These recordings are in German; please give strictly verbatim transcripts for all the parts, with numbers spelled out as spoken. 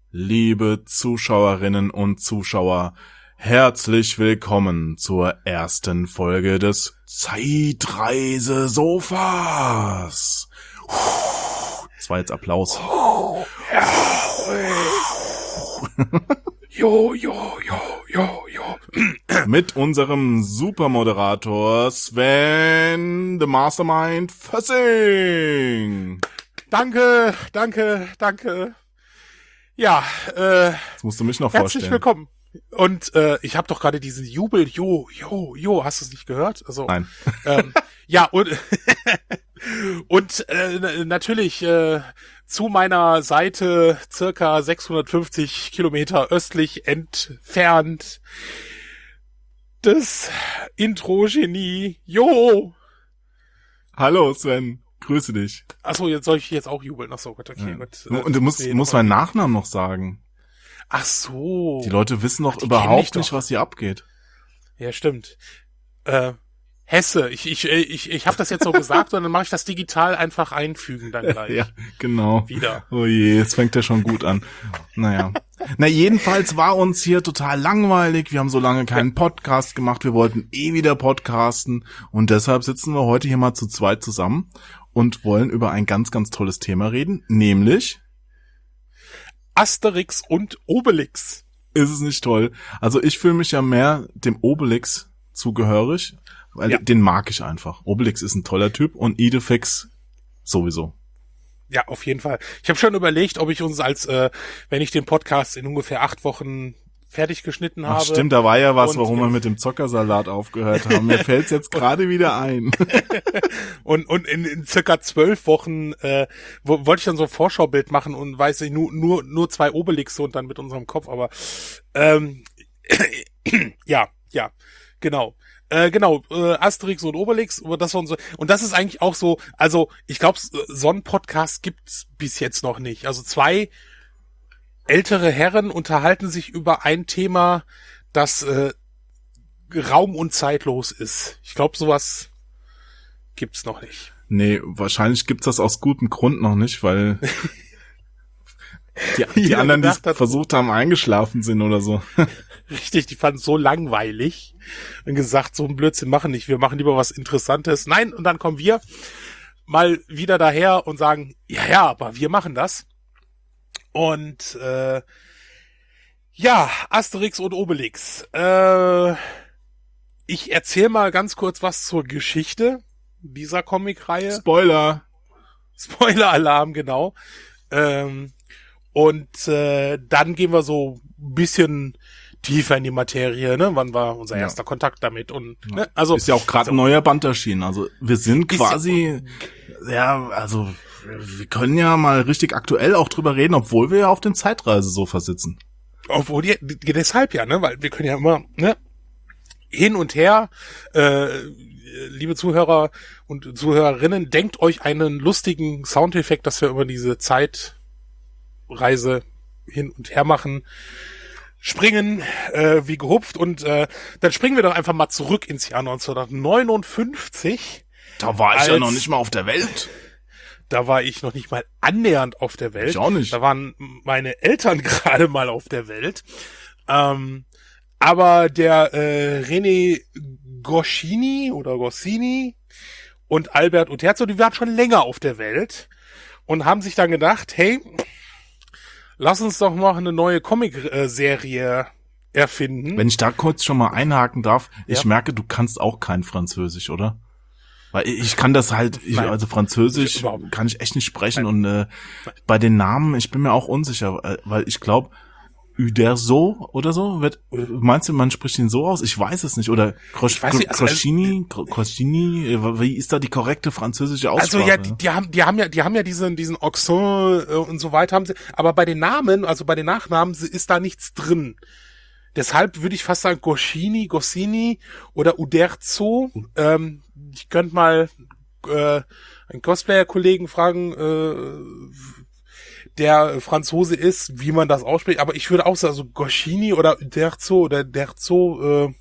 Liebe Zuschauerinnen und Zuschauer, herzlich willkommen zur ersten Folge des Zeitreise-Sofas. Das war jetzt Applaus. Jo, jo, jo, jo, jo. Mit unserem Supermoderator Sven, the Mastermind Fössing. Danke, danke, danke. Ja, äh, Jetzt musst du mich noch herzlich vorstellen. willkommen. Und äh, ich habe doch gerade diesen Jubel, jo, jo, jo, hast du es nicht gehört? Also, Nein. Ähm, ja, und und äh, natürlich äh, zu meiner Seite circa sechshundertfünfzig Kilometer östlich entfernt das Intro-Genie, jo. Hallo Sven, grüße dich. Achso, jetzt soll ich jetzt auch jubeln. Achso, Gott, okay. Ja. Gott, äh, Und du musst, nee, musst nochmal. meinen Nachnamen noch sagen. Ach so. Die Leute wissen doch Ach, die kenn ich überhaupt doch. nicht, was hier abgeht. Ja, stimmt. Äh, Hesse. Ich, ich, ich, ich habe das jetzt so gesagt und dann mache ich das digital einfach einfügen dann gleich. Ja, genau. Wieder. Oh je, jetzt fängt er schon gut an. Naja. Na, jedenfalls war uns hier total langweilig. Wir haben so lange keinen Podcast gemacht. Wir wollten eh wieder podcasten. Und deshalb sitzen wir heute hier mal zu zweit zusammen und wollen über ein ganz, ganz tolles Thema reden. Nämlich, Asterix und Obelix. ist es nicht toll? Also ich fühle mich ja mehr dem Obelix zugehörig, weil Ja. den mag ich einfach. Obelix ist ein toller Typ und Idefix sowieso. Ja, auf jeden Fall. Ich habe schon überlegt, ob ich uns als, äh, wenn ich den Podcast in ungefähr acht Wochen fertig geschnitten Ach habe. stimmt, da war ja was, Und warum wir jetzt- mit dem Zockersalat aufgehört haben. Mir fällt's jetzt gerade wieder ein. Und, und in, in circa zwölf Wochen äh, wo, wollte ich dann so ein Vorschaubild machen und weiß ich, nur, nur, nur zwei Obelixe und dann mit unserem Kopf, aber ähm, ja, ja, genau. Äh, genau, äh, Asterix und Obelix, aber das war so, und das ist eigentlich auch so, also ich glaube, so einen Podcast gibt's bis jetzt noch nicht. Also zwei ältere Herren unterhalten sich über ein Thema, das äh, raum- und zeitlos ist. Ich glaube, sowas gibt's noch nicht. Nee, wahrscheinlich gibt's das aus gutem Grund noch nicht, weil die, die Jeder anderen, die gedacht hat- versucht haben, eingeschlafen sind oder so. Richtig, die fanden es so langweilig und gesagt, so ein Blödsinn machen nicht, wir machen lieber was Interessantes. Nein, und dann kommen wir mal wieder daher und sagen, ja, ja, aber wir machen das. Und äh, ja, Asterix und Obelix. Äh, ich erzähle mal ganz kurz was zur Geschichte dieser Comicreihe. Spoiler! Spoiler-Alarm, genau. Ähm, und äh, dann gehen wir so ein bisschen tiefer in die Materie, ne? Wann war unser Ja. erster Kontakt damit? Und ne? also Ist ja auch gerade so, ein neuer Band erschienen. Also wir sind Ist ja- quasi, ja, also wir können ja mal richtig aktuell auch drüber reden, obwohl wir ja auf dem Zeitreisesofa sitzen. obwohl die, die, deshalb ja, ne? Weil wir können ja immer ne hin und her. Äh, liebe Zuhörer und Zuhörerinnen, denkt euch einen lustigen Soundeffekt, dass wir über diese Zeitreise hin und her machen. Springen äh, wie gehupft und äh, dann springen wir doch einfach mal zurück ins Jahr neunzehnhundertneunundfünfzig. Da war ich ja Als- noch nicht mal auf der Welt. Da war ich noch nicht mal annähernd auf der Welt. Ich auch nicht. Da waren meine Eltern gerade mal auf der Welt. Ähm, aber der äh, René Goscinny oder Goscinny und Albert Uterzo, die waren schon länger auf der Welt und haben sich dann gedacht, hey, lass uns doch noch eine neue Comic-Serie erfinden. Wenn ich da kurz schon mal einhaken darf, ich Ja. merke, du kannst auch kein Französisch, oder? Weil ich ich kann das halt, ich, Nein. also Französisch Ich überhaupt. kann ich echt nicht sprechen und äh, bei den Namen, ich bin mir auch unsicher, äh, weil ich glaube, Uderzo oder so, wird, meinst du, man spricht ihn so aus? Ich weiß es nicht. Oder Ich weiß nicht, also- Croscini, Croscini, wie ist da die korrekte französische Aussprache? Also ja, die, die haben, die haben ja, die haben ja diesen, diesen Accent äh, und so weiter haben sie, aber bei den Namen, also bei den Nachnamen ist da nichts drin. Deshalb würde ich fast sagen Goscinny, Goscinny oder Uderzo. Ähm, ich könnte mal äh, einen Cosplayer-Kollegen fragen, äh, der Franzose ist, wie man das ausspricht. Aber ich würde auch sagen, so Goscinny oder Uderzo oder Derzo. Äh,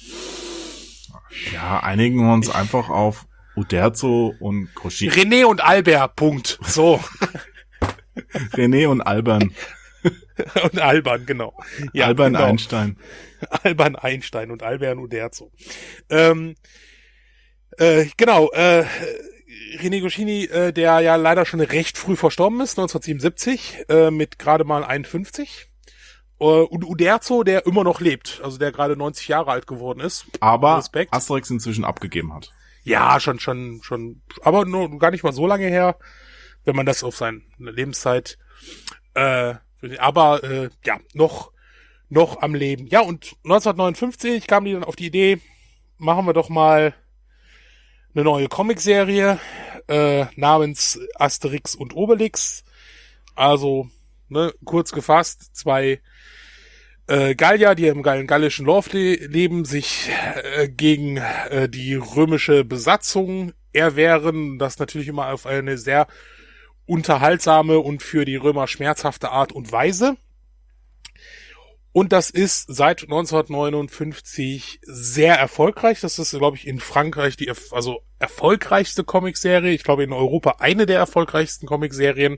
Ja, einigen wir uns einfach auf Uderzo und Croscini. René und Albert, Punkt. So. René und Alban. Und Alban, genau. Ja, Alban genau. Einstein. Alban Einstein und Alban Uderzo. Ähm, äh, genau, äh, René Goscinny, äh, der ja leider schon recht früh verstorben ist, neunzehnhundertsiebenundsiebzig, äh, mit gerade mal einundfünfzig. Äh, und Uderzo, der immer noch lebt, also der gerade neunzig Jahre alt geworden ist. Aber Respekt. Asterix inzwischen abgegeben hat. Ja, schon, schon, schon, aber nur gar nicht mal so lange her, wenn man das auf seine Lebenszeit, äh, aber, äh, ja, noch, noch am Leben. Ja, und neunzehnhundertneunundfünfzig kam die dann auf die Idee, machen wir doch mal eine neue Comicserie, äh, namens Asterix und Obelix. Also, ne, kurz gefasst, zwei Äh, Gallier, die im gallischen Dorf le- leben, sich äh, gegen äh, die römische Besatzung erwehren. Das natürlich immer auf eine sehr unterhaltsame und für die Römer schmerzhafte Art und Weise. Und das ist seit neunzehnhundertneunundfünfzig sehr erfolgreich. Das ist, glaube ich, in Frankreich die erf- also erfolgreichste Comicserie. Ich glaube, in Europa eine der erfolgreichsten Comicserien.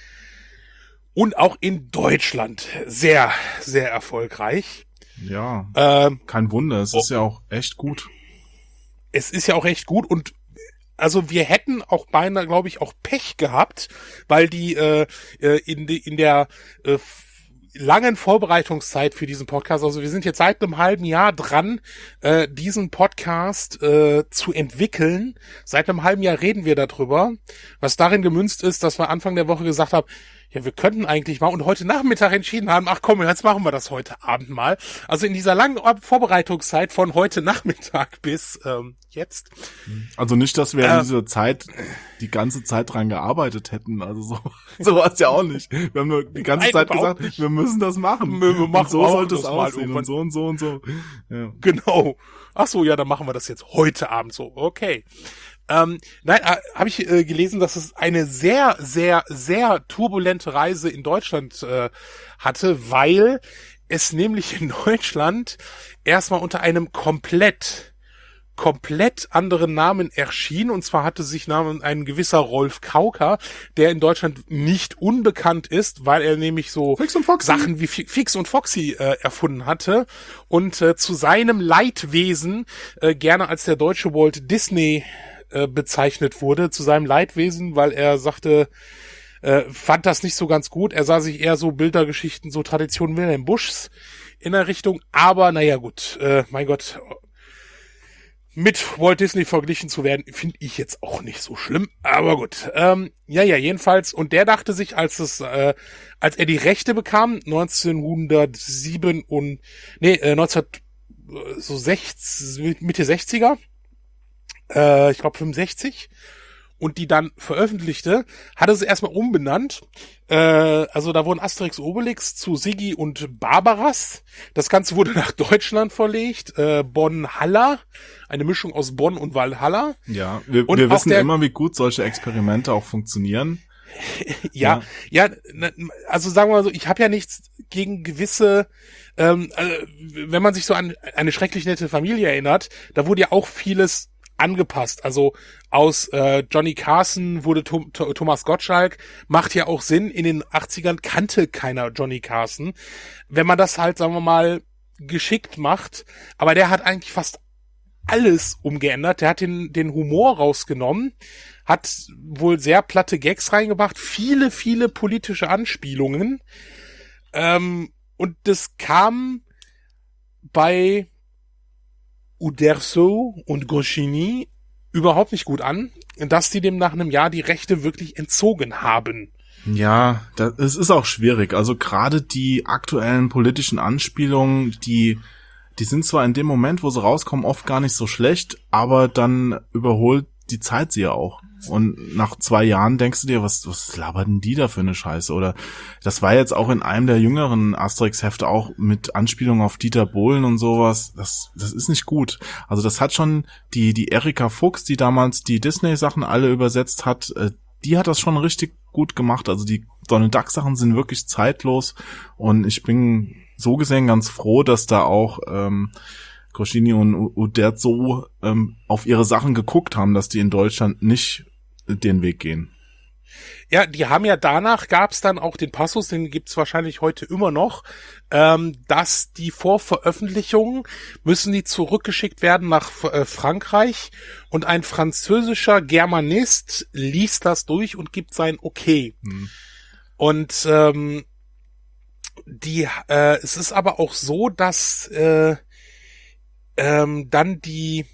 Und auch in Deutschland sehr, sehr erfolgreich. Ja, Ähm, kein Wunder, es oh. ist ja auch echt gut. Es ist ja auch echt gut und also wir hätten auch beinahe, glaube ich, auch Pech gehabt, weil die äh, in, die, in der äh, langen Vorbereitungszeit für diesen Podcast, also wir sind jetzt seit einem halben Jahr dran, äh, diesen Podcast äh, zu entwickeln. Seit einem halben Jahr reden wir darüber, was darin gemünzt ist, dass wir Anfang der Woche gesagt haben, ja, wir könnten eigentlich mal und heute Nachmittag entschieden haben, ach komm, jetzt machen wir das heute Abend mal. Also in dieser langen Vorbereitungszeit von heute Nachmittag bis ähm, jetzt. Also nicht, dass wir äh, in dieser Zeit die ganze Zeit dran gearbeitet hätten. Also so, so war es ja auch nicht. Wir haben nur die ganze Nein, Zeit überhaupt gesagt, nicht. wir müssen das machen. Wir, wir machen und so sollte es das mal aussehen irgendwann. und so und so und so. Ja. Genau. Ach so, ja, dann machen wir das jetzt heute Abend so. Okay. Ähm, nein, äh, habe ich äh, gelesen, dass es eine sehr, sehr, sehr turbulente Reise in Deutschland äh, hatte, weil es nämlich in Deutschland erstmal unter einem komplett, komplett anderen Namen erschien. Und zwar hatte sich Namen ein gewisser Rolf Kauker, der in Deutschland nicht unbekannt ist, weil er nämlich so Fix und Foxy. Sachen wie Fix und Foxy äh, erfunden hatte und äh, zu seinem Leidwesen äh, gerne als der deutsche Walt Disney bezeichnet wurde, zu seinem Leidwesen, weil er sagte, äh, fand das nicht so ganz gut. Er sah sich eher so Bildergeschichten, so Traditionen Wilhelm Buschs in der Richtung. Aber naja gut, äh, mein Gott, mit Walt Disney verglichen zu werden, finde ich jetzt auch nicht so schlimm. Aber gut, ähm, ja, ja, jedenfalls. Und der dachte sich, als es, äh, als er die Rechte bekam, neunzehnhundertsieben und nee, äh, neunzehn, so sechzig, Mitte sechziger, äh, ich glaube fünfundsechzig, und die dann veröffentlichte, hatte sie erstmal umbenannt. Äh, also da wurden Asterix Obelix zu Siggi und Barbaras. Das Ganze wurde nach Deutschland verlegt. Äh, Bonn-Haller, eine Mischung aus Bonn und Valhalla. Ja, wir, Und wir auch wissen der- immer, wie gut solche Experimente auch funktionieren. Ja, ja, ja, also sagen wir mal so, ich habe ja nichts gegen gewisse, ähm, äh, wenn man sich so an eine schrecklich nette Familie erinnert, da wurde ja auch vieles angepasst. Also aus äh, Johnny Carson wurde Tom, Th- Thomas Gottschalk, macht ja auch Sinn. In den achtzigern kannte keiner Johnny Carson. Wenn man das halt, sagen wir mal, geschickt macht, aber der hat eigentlich fast alles umgeändert. Der hat den, den Humor rausgenommen, hat wohl sehr platte Gags reingebracht, viele, viele politische Anspielungen. Ähm, und das kam bei Uderzo und Goscinny überhaupt nicht gut an, dass die dem nach einem Jahr die Rechte wirklich entzogen haben. Ja, das, es ist auch schwierig. Also gerade die aktuellen politischen Anspielungen, die die sind zwar in dem Moment, wo sie rauskommen, oft gar nicht so schlecht, aber dann überholt die Zeit sie ja auch. Und nach zwei Jahren denkst du dir, was, was laberten die da für eine Scheiße? Oder das war jetzt auch in einem der jüngeren Asterix-Hefte auch mit Anspielung auf Dieter Bohlen und sowas. Das, das ist nicht gut. Also das hat schon die, die Erika Fuchs, die damals die Disney-Sachen alle übersetzt hat, die hat das schon richtig gut gemacht. Also die Donald Duck-Sachen sind wirklich zeitlos und ich bin so gesehen ganz froh, dass da auch ähm, Goscinny und Uderzo ähm, auf ihre Sachen geguckt haben, dass die in Deutschland nicht den Weg gehen. Ja, die haben ja danach, gab's dann auch den Passus, den gibt's wahrscheinlich heute immer noch, ähm, dass die vor Veröffentlichung müssen die zurückgeschickt werden nach äh, Frankreich und ein französischer Germanist liest das durch und gibt sein Okay. Hm. Und ähm, die, äh, es ist aber auch so, dass äh, ähm, dann die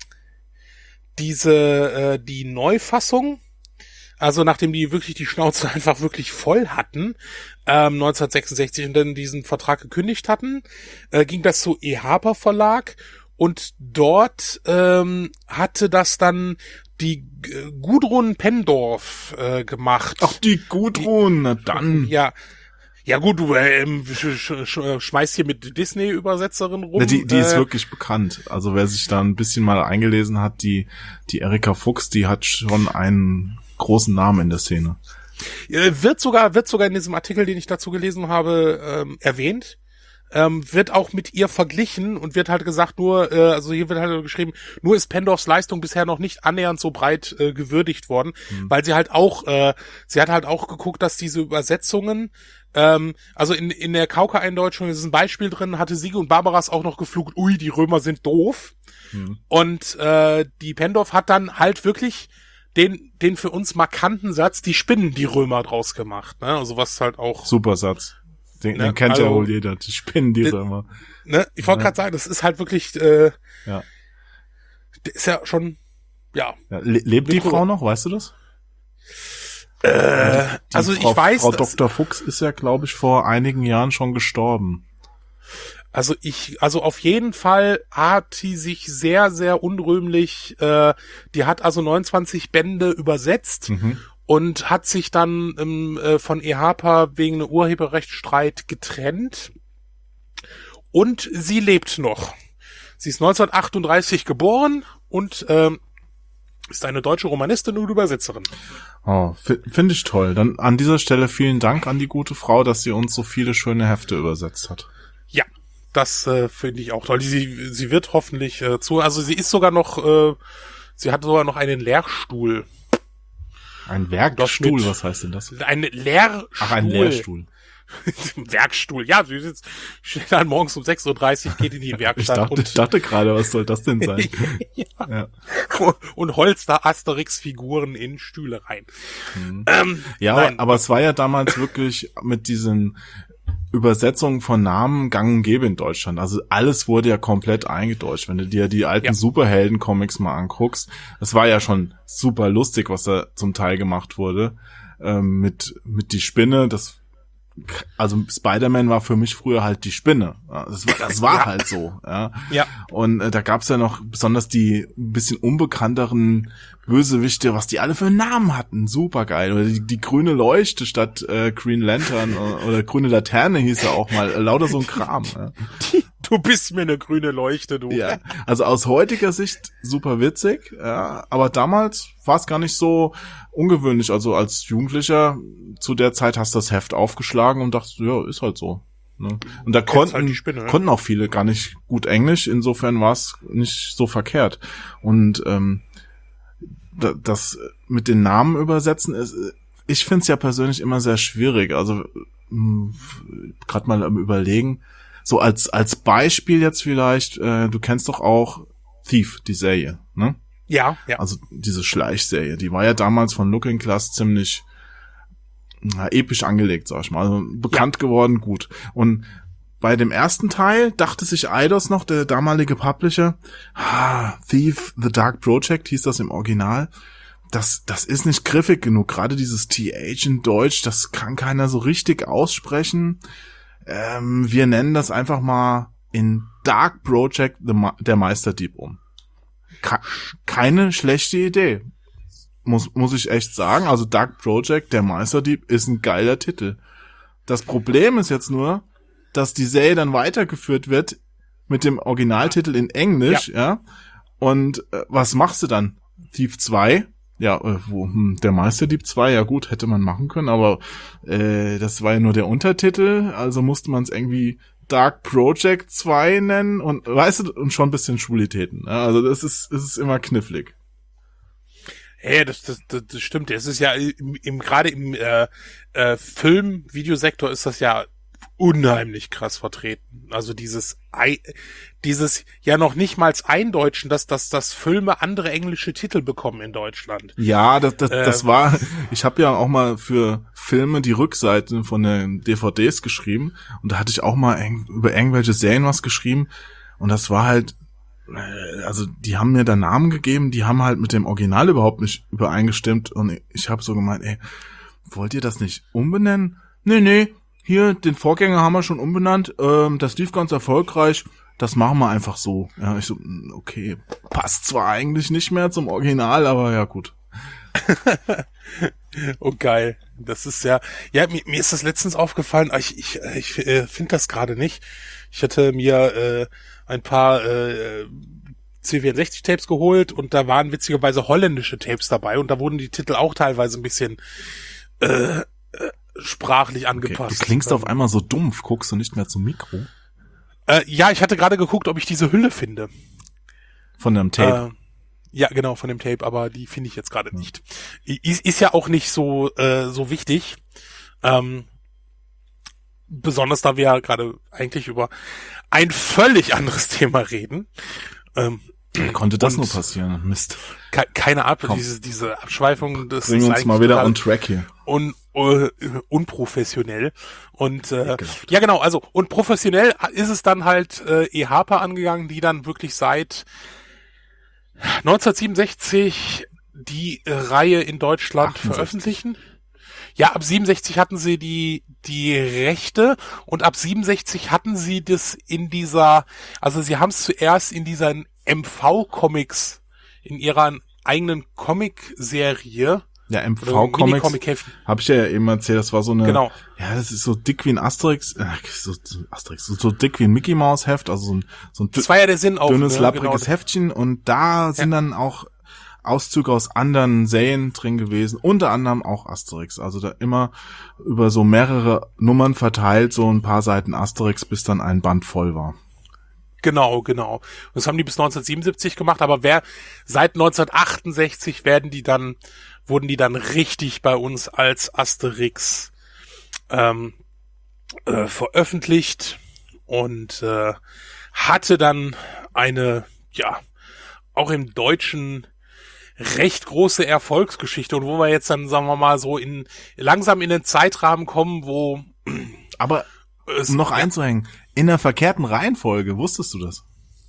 diese äh, die Neufassung, also nachdem die wirklich die Schnauze einfach wirklich voll hatten, ähm, neunzehnhundertsechsundsechzig und dann diesen Vertrag gekündigt hatten, äh, ging das zu E. Harper Verlag und dort ähm, hatte das dann die äh, Gudrun Pendorf äh, gemacht. Ach, die Gudrun, na dann. Ja. Ja gut, du ähm, sch sch sch schmeißt hier mit Disney-Übersetzerin rum. Ja, die die äh, ist wirklich bekannt. Also wer sich da ein bisschen mal eingelesen hat, die die Erika Fuchs, die hat schon einen großen Namen in der Szene. Wird sogar wird sogar in diesem Artikel, den ich dazu gelesen habe, ähm, erwähnt. Ähm, wird auch mit ihr verglichen und wird halt gesagt, nur, äh, also hier wird halt geschrieben, nur ist Pendorfs Leistung bisher noch nicht annähernd so breit äh, gewürdigt worden, mhm. weil sie halt auch, äh, sie hat halt auch geguckt, dass diese Übersetzungen, ähm, also in in der Kauka-Eindeutschung ist ein Beispiel drin, hatte Siege und Barbaras auch noch geflucht, ui, die Römer sind doof. Mhm. Und äh, die Pendorf hat dann halt wirklich den den für uns markanten Satz, die spinnen die Römer draus gemacht, ne? Also was halt auch... Super Satz. Den, ne? den kennt also, ja wohl jeder, die spinnen die Römer. Ne? Ich wollte ja. gerade sagen, das ist halt wirklich, äh, ja. Der ist ja schon, ja. ja le lebt die Frau noch, weißt du das? Äh, die also Frau, ich weiß, Frau Doktor Fuchs ist ja, glaube ich, vor einigen Jahren schon gestorben. Also ich, also auf jeden Fall hat sie sich sehr, sehr unrühmlich, äh, die hat also neunundzwanzig Bände übersetzt. Mhm. Und hat sich dann ähm, äh, von E. Harper wegen einem Urheberrechtsstreit getrennt. Und sie lebt noch. Sie ist neunzehnhundertachtunddreißig geboren und ähm, ist eine deutsche Romanistin und Übersetzerin. Oh, finde ich toll. Dann an dieser Stelle vielen Dank an die gute Frau, dass sie uns so viele schöne Hefte übersetzt hat. Ja, das äh, finde ich auch toll. Sie, sie wird hoffentlich äh, zu, also sie ist sogar noch, äh, sie hat sogar noch einen Lehrstuhl. Ein Werkstuhl, was heißt denn das? Ein Lehrstuhl. Ach, ein Lehrstuhl. Werkstuhl, ja, sie sitzt schnell dann morgens um sechs Uhr dreißig, geht in die Werkstatt. Ich dachte, und ich dachte gerade, was soll das denn sein? ja. Ja. Und holst da Asterix-Figuren in Stühle rein. Hm. Ähm, ja, nein. Aber es war ja damals wirklich mit diesen Übersetzungen von Namen gang und gäbe in Deutschland. Also alles wurde ja komplett eingedeutscht. Wenn du dir die alten ja. Superhelden-Comics mal anguckst, das war ja schon super lustig, was da zum Teil gemacht wurde. Ähm, mit mit die Spinne, das also Spider-Man war für mich früher halt die Spinne. Das war, das war ja. halt so. Ja. ja. Und äh, da gab's ja noch besonders die ein bisschen unbekannteren Bösewichte, was die alle für Namen hatten. Super geil. Oder die, die grüne Leuchte statt äh, Green Lantern oder, oder grüne Laterne hieß ja auch mal. Lauter so ein Kram. Ja. Du bist mir eine grüne Leuchte, du. Ja. Also aus heutiger Sicht super witzig. Ja. Aber damals war es gar nicht so ungewöhnlich. Also als Jugendlicher zu der Zeit hast du das Heft aufgeschlagen und dachtest, ja, ist halt so. Ne? Und da konnten, halt die Spinne, ne? konnten auch viele gar nicht gut Englisch. Insofern war es nicht so verkehrt. Und ähm, das mit den Namen übersetzen ist, ich finde es ja persönlich immer sehr schwierig. Also gerade mal am Überlegen. So als als Beispiel jetzt vielleicht, äh, du kennst doch auch Thief, die Serie, ne? Ja, ja. Also diese Schleichserie, die war ja damals von Looking Glass ziemlich na, episch angelegt, sag ich mal. Also bekannt ja. geworden, gut. Und bei dem ersten Teil dachte sich Eidos noch, der damalige Publisher, ah, Thief, The Dark Project hieß das im Original. Das, das ist nicht griffig genug. Gerade dieses T H in Deutsch, das kann keiner so richtig aussprechen. Ähm, wir nennen das einfach mal in Dark Project the Ma- der Meisterdieb um. Keine schlechte Idee. Muss, muss ich echt sagen. Also Dark Project, der Meisterdieb, ist ein geiler Titel. Das Problem ist jetzt nur, dass die Serie dann weitergeführt wird mit dem Originaltitel in Englisch, ja. ja? Und äh, was machst du dann? Thief zwei? Ja, äh, wo, hm, der Meisterdieb zwei, ja gut, hätte man machen können, aber äh, das war ja nur der Untertitel, also musste man es irgendwie Dark Project zwei nennen und weißt du, und schon ein bisschen Schwulitäten. Ja, also das ist, das ist immer knifflig. Hey, das, das, das, das stimmt. Es ist ja im, im gerade im äh, äh, Film-Videosektor ist das ja unheimlich krass vertreten. Also dieses Ei, dieses ja noch nicht mal Eindeutschen, dass, dass, dass Filme andere englische Titel bekommen in Deutschland. Ja, das, das, Ähm. das war, ich habe ja auch mal für Filme die Rückseiten von den D V Ds geschrieben und da hatte ich auch mal eng, über irgendwelche Serien was geschrieben und das war halt, also die haben mir da Namen gegeben, die haben halt mit dem Original überhaupt nicht übereingestimmt und ich habe so gemeint, ey, wollt ihr das nicht umbenennen? Nee, nee, hier, den Vorgänger haben wir schon umbenannt, ähm, das lief ganz erfolgreich, das machen wir einfach so. Ja, ich so, okay, passt zwar eigentlich nicht mehr zum Original, aber ja, gut. Oh, geil. Das ist ja, ja, mir, mir ist das letztens aufgefallen, ich, ich, ich äh, finde das gerade nicht. Ich hatte mir äh, ein paar äh, C vierundsechzig Tapes geholt und da waren witzigerweise holländische Tapes dabei und da wurden die Titel auch teilweise ein bisschen äh, äh, sprachlich angepasst. Okay, du klingst auf einmal so dumpf, guckst du nicht mehr zum Mikro? Äh, ja, ich hatte gerade geguckt, ob ich diese Hülle finde. Von dem Tape? Äh, ja, genau, von dem Tape, aber die finde ich jetzt gerade nicht. Ist, ist ja auch nicht so äh, so wichtig. Ähm, besonders da wir ja gerade eigentlich über ein völlig anderes Thema reden. Ähm, Wie konnte das nur passieren? Mist. Ke- keine Art, diese, diese Abschweifung, das Bring ist uns eigentlich mal wieder total on track hier. Un, uh, unprofessionell. Und äh, ja genau, also und professionell ist es dann halt äh, eHarper angegangen, die dann wirklich seit neunzehnhundertsiebenundsechzig die äh, Reihe in Deutschland achtundsechzig veröffentlichen. Ja, ab siebenundsechzig hatten sie die die Rechte und ab siebenundsechzig hatten sie das in dieser, also sie haben es zuerst in dieser M V-Comics, in ihrer eigenen Comic-Serie. Ja, M V-Comics, habe ich ja eben erzählt, das war so eine, genau. Ja, das ist so dick wie ein Asterix, äh, so, Asterix, so, so dick wie ein Mickey Maus Heft, also so ein, so ein das war ja der Sinn auch, dünnes, ne? lappriges Genau. Heftchen und da sind ja. dann auch Auszüge aus anderen Serien drin gewesen, unter anderem auch Asterix, also da immer über so mehrere Nummern verteilt, so ein paar Seiten Asterix, bis dann ein Band voll war. Genau, genau. Das haben die bis neunzehnhundertsiebenundsiebzig gemacht, aber wer seit neunzehnhundertachtundsechzig werden die dann, wurden die dann richtig bei uns als Asterix ähm, äh, veröffentlicht und äh, hatte dann eine, ja, auch im Deutschen recht große Erfolgsgeschichte und wo wir jetzt dann, sagen wir mal, so in langsam in den Zeitrahmen kommen, wo aber es, um noch ja, einzuhängen, in der verkehrten Reihenfolge, wusstest du das?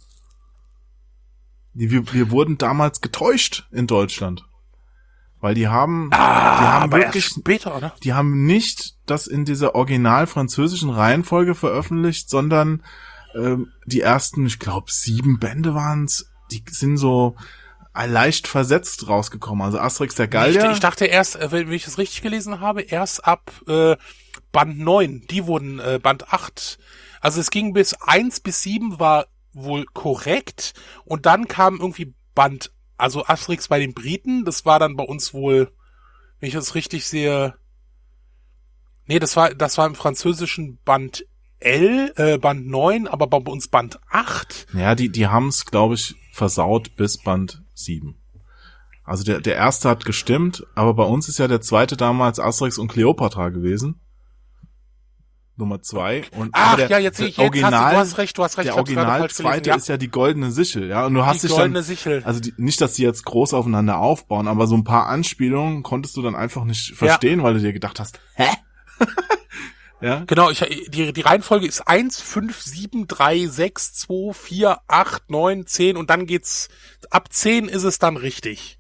Wir, wir wurden damals getäuscht in Deutschland. Weil die haben, ah, die haben aber wirklich, erst später, oder? Die haben nicht das in dieser original französischen Reihenfolge veröffentlicht, sondern ähm, die ersten, ich glaube, sieben Bände waren's, die sind so leicht versetzt rausgekommen. Also Asterix der Gallier. Ich, ich dachte erst, wenn ich das richtig gelesen habe, erst ab äh, Band neun, die wurden äh, Band acht. Also es ging bis eins bis sieben war wohl korrekt und dann kam irgendwie Band, also Asterix bei den Briten, das war dann bei uns wohl, wenn ich das richtig sehe, nee, das war das war im französischen Band L, äh, Band neun, aber bei uns Band acht. Ja, die die haben's, glaube ich, versaut bis Band sieben. Also der der erste hat gestimmt, aber bei uns ist ja der zweite damals Asterix und Kleopatra gewesen. Nummer zwei. Und ach der, ja, jetzt sehe ich, jetzt Original, hast du, du hast recht, du hast recht. Der Original zweite ja. ist ja die goldene Sichel, ja. Und du hast die dich goldene dann, Sichel. also die, nicht, dass die jetzt groß aufeinander aufbauen, aber so ein paar Anspielungen konntest du dann einfach nicht verstehen, ja. weil du dir gedacht hast, hä? Ja. Genau, ich, die, die Reihenfolge ist eins, fünf, sieben, drei, sechs, zwei, vier, acht, neun, zehn und dann geht's, ab zehn ist es dann richtig.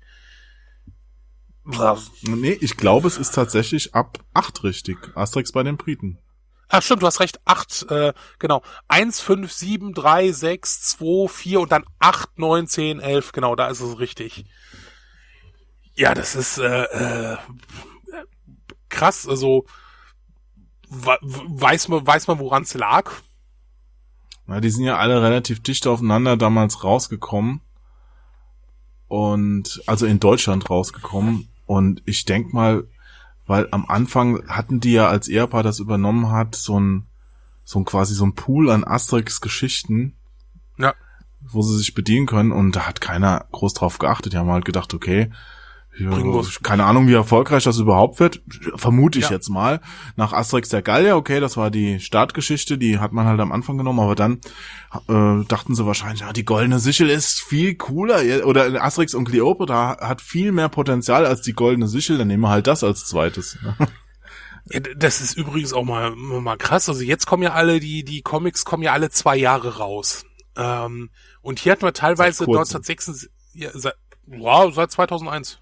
Nee, ich glaube, es ist tatsächlich ab acht richtig. Asterix bei den Briten. Ach stimmt, du hast recht, acht, äh, genau. eins, fünf, sieben, drei, sechs, zwei, vier und dann acht, neun, zehn, elf, genau, da ist es richtig. Ja, das ist äh, äh, krass, also weiß man, weiß man, woran es lag? Na, die sind ja alle relativ dicht aufeinander damals rausgekommen. Und, also in Deutschland rausgekommen. Und ich denk mal, weil am Anfang hatten die ja, als Ehepaar das übernommen hat, so ein, so ein quasi so ein Pool an Asterix-Geschichten. Ja. Wo sie sich bedienen können. Und da hat keiner groß drauf geachtet. Die haben halt gedacht, okay, Ja, keine Ahnung, wie erfolgreich das überhaupt wird. Vermute ich ja. jetzt mal. Nach Asterix der Gallier, okay, das war die Startgeschichte, die hat man halt am Anfang genommen, aber dann äh, dachten sie wahrscheinlich, ja, die Goldene Sichel ist viel cooler, oder Asterix und Kleopatra hat viel mehr Potenzial als die Goldene Sichel, dann nehmen wir halt das als zweites. Ja, das ist übrigens auch mal, mal krass. Also jetzt kommen ja alle, die, die Comics kommen ja alle zwei Jahre raus. Ähm, und hier hatten wir teilweise neunzehnhundertsechsundsechzig, ja, seit, wow, seit zweitausendeins.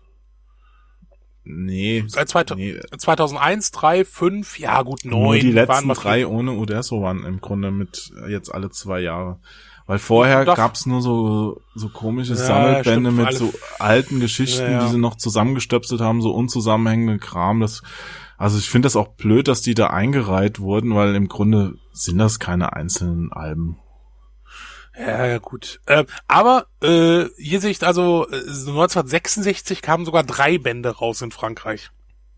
Nee. Seit zweitausend, nee. zweitausendeins, drei, fünf, ja gut, neun. Nur die letzten waren drei ohne Uderzo waren im Grunde mit jetzt alle zwei Jahre. Weil vorher Doch. gab's nur so so komische Ja, Sammelbände stimmt, mit alle- so alten Geschichten, Ja, ja. die sie noch zusammengestöpselt haben, so unzusammenhängende Kram. Das, also ich finde das auch blöd, dass die da eingereiht wurden, weil im Grunde sind das keine einzelnen Alben. Ja, ja, gut. Ähm, aber äh, hier sehe ich also, äh, neunzehnhundertsechsundsechzig kamen sogar drei Bände raus in Frankreich.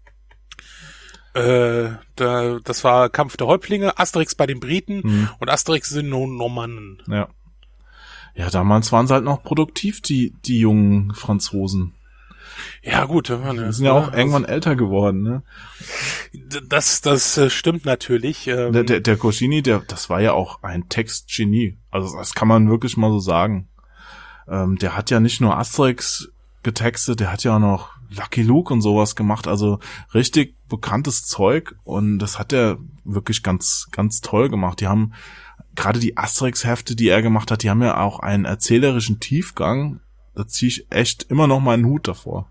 Äh, da, das war Kampf der Häuptlinge, Asterix bei den Briten Hm. und Asterix sind nun Normannen. Ja. Ja, damals waren sie halt noch produktiv, die die jungen Franzosen. Ja, gut. Ja, Die sind ja auch irgendwann älter geworden, ne? Das, das äh, stimmt natürlich. Ähm, Der, der, der Goscinny, der, das war ja auch ein Textgenie. Also das kann man wirklich mal so sagen. Ähm, der hat ja nicht nur Asterix getextet, der hat ja auch noch Lucky Luke und sowas gemacht. Also richtig bekanntes Zeug und das hat er wirklich ganz, ganz toll gemacht. Die haben gerade die Asterix-Hefte, die er gemacht hat, die haben ja auch einen erzählerischen Tiefgang. Da ziehe ich echt immer noch meinen Hut davor.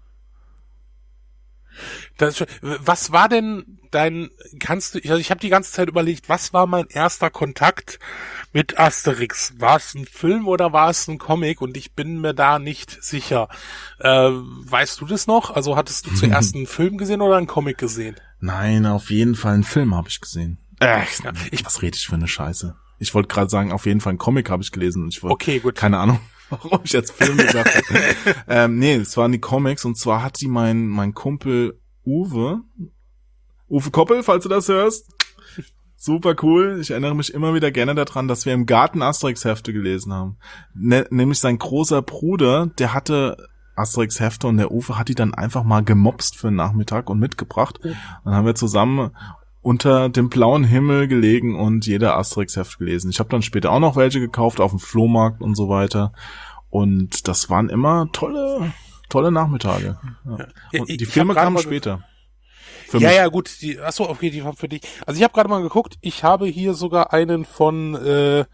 Das ist schon, was war denn dein, kannst du, also ich habe die ganze Zeit überlegt, was war mein erster Kontakt mit Asterix? War es ein Film oder war es ein Comic? Und ich bin mir da nicht sicher. Äh, weißt du das noch? Also hattest du zuerst einen Film gesehen oder einen Comic gesehen? Nein, auf jeden Fall einen Film habe ich gesehen. Äh, Ja, ich, was rede ich für eine Scheiße? Ich wollte gerade sagen, auf jeden Fall einen Comic habe ich gelesen. Und ich wollte, Okay, gut. keine Ahnung, warum ich jetzt Film gesagt habe. ähm, nee, es waren die Comics und zwar hat die mein, mein Kumpel Uwe, Uwe Koppel, falls du das hörst. Super cool. Ich erinnere mich immer wieder gerne daran, dass wir im Garten Asterix-Hefte gelesen haben. Ne, nämlich sein großer Bruder, der hatte Asterix-Hefte und der Uwe hat die dann einfach mal gemopst für den Nachmittag und mitgebracht. Dann haben wir zusammen unter dem blauen Himmel gelegen und jeder Asterix-Heft gelesen. Ich habe dann später auch noch welche gekauft auf dem Flohmarkt und so weiter. Und das waren immer tolle, tolle Nachmittage. Ja. Und Ich- die ich Filme hab grad kamen mal- später. Für Ja, mich. ja, gut. Die, achso, okay, die waren für dich. Also ich habe gerade mal geguckt, ich habe hier sogar einen von äh,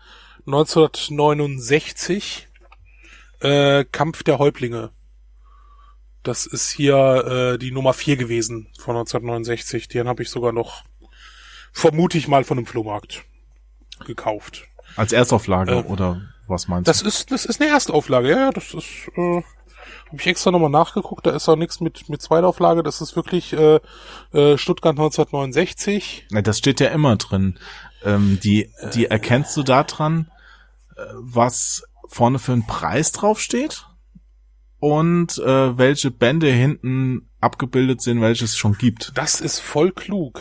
neunzehnhundertneunundsechzig, äh, Kampf der Häuptlinge. Das ist hier äh, die Nummer vier gewesen von neunzehnhundertneunundsechzig. Den habe ich sogar noch, vermute ich mal, von einem Flohmarkt gekauft. Als Erstauflage Äh, oder was meinst Das du? ist, das ist eine Erstauflage, ja, ja, das ist, äh, habe ich extra nochmal nachgeguckt, da ist auch nichts mit, mit Zweitauflage, das ist wirklich äh, äh, Stuttgart neunzehnhundertneunundsechzig. Na, das steht ja immer drin. Ähm, die, die erkennst du da dran, äh, was vorne für einen Preis draufsteht und äh, welche Bände hinten abgebildet sind, welche es schon gibt. Das ist voll klug.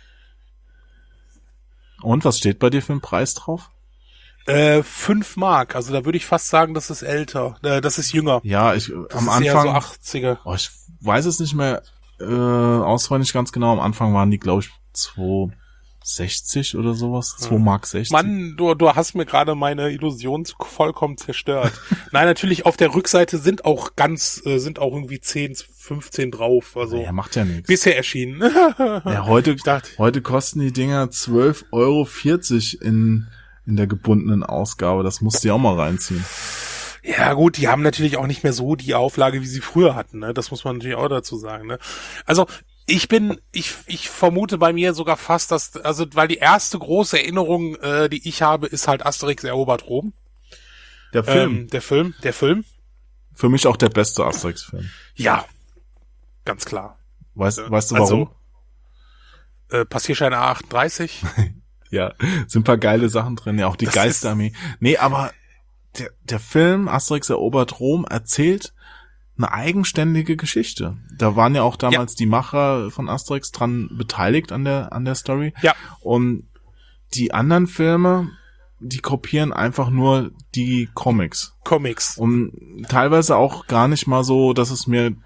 Und was steht bei dir für einen Preis drauf? Äh, fünf Mark, also da würde ich fast sagen, das ist älter, äh, das ist jünger. Ja, ich Das am ist Anfang, eher so achtziger. oh, ich weiß es nicht mehr äh, auswendig ganz genau. Am Anfang waren die, glaube ich, zwei sechzig oder sowas, zwei Mark sechzig. Mann, du, du hast mir gerade meine Illusion vollkommen zerstört. Nein, natürlich auf der Rückseite sind auch ganz, äh, sind auch irgendwie zehn, fünfzehn drauf, also Ja, macht ja nichts. bisher erschienen. Ja, heute, Ich dachte- heute kosten die Dinger zwölf Euro vierzig in, in der gebundenen Ausgabe. Das musst du ja auch mal reinziehen. Ja gut, die haben natürlich auch nicht mehr so die Auflage, wie sie früher hatten, ne? Das muss man natürlich auch dazu sagen, ne? Also ich bin, ich, ich vermute bei mir sogar fast, dass, also weil die erste große Erinnerung, äh, die ich habe, ist halt Asterix erobert Rom. Der Film. Ähm, der Film, der Film. Für mich auch der beste Asterix-Film. Ja, ganz klar. Weißt, weißt du Also, warum? Äh, Passierschein A achtunddreißig. Ja, sind ein paar geile Sachen drin. Ja, auch die Das Geisterarmee. Nee, aber der, der Film Asterix erobert Rom erzählt eine eigenständige Geschichte. Da waren ja auch damals die Macher von Asterix dran beteiligt an der, an der Story. Ja. Und die anderen Filme, die kopieren einfach nur die Comics. Comics. Und teilweise auch gar nicht mal so, dass es mir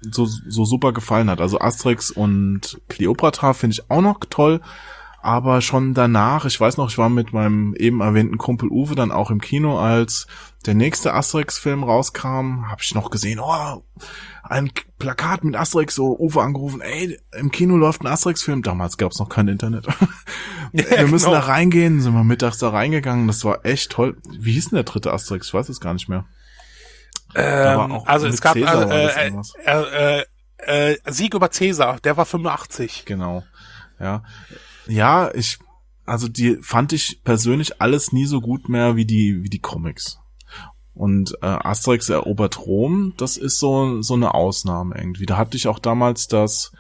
so, so super gefallen hat. Also Asterix und Kleopatra finde ich auch noch toll, aber schon danach, ich weiß noch, ich war mit meinem eben erwähnten Kumpel Uwe dann auch im Kino, als der nächste Asterix-Film rauskam, habe ich noch gesehen, oh, ein Plakat mit Asterix, so Uwe angerufen, ey, im Kino läuft ein Asterix-Film. Damals gab es noch kein Internet. Ja, wir müssen genau. da reingehen, sind wir mittags da reingegangen, das war echt toll. Wie hieß denn der dritte Asterix? Ich weiß es gar nicht mehr. Ähm, also es gab Cäsar war das äh, irgendwas. äh, äh, äh, Sieg über Cäsar, der war fünfundachtzig. Genau, ja. Ja, ich, also die fand ich persönlich alles nie so gut mehr wie die, wie die Comics. Und äh, Asterix erobert Rom, das ist so so eine Ausnahme irgendwie. Da hatte ich auch damals das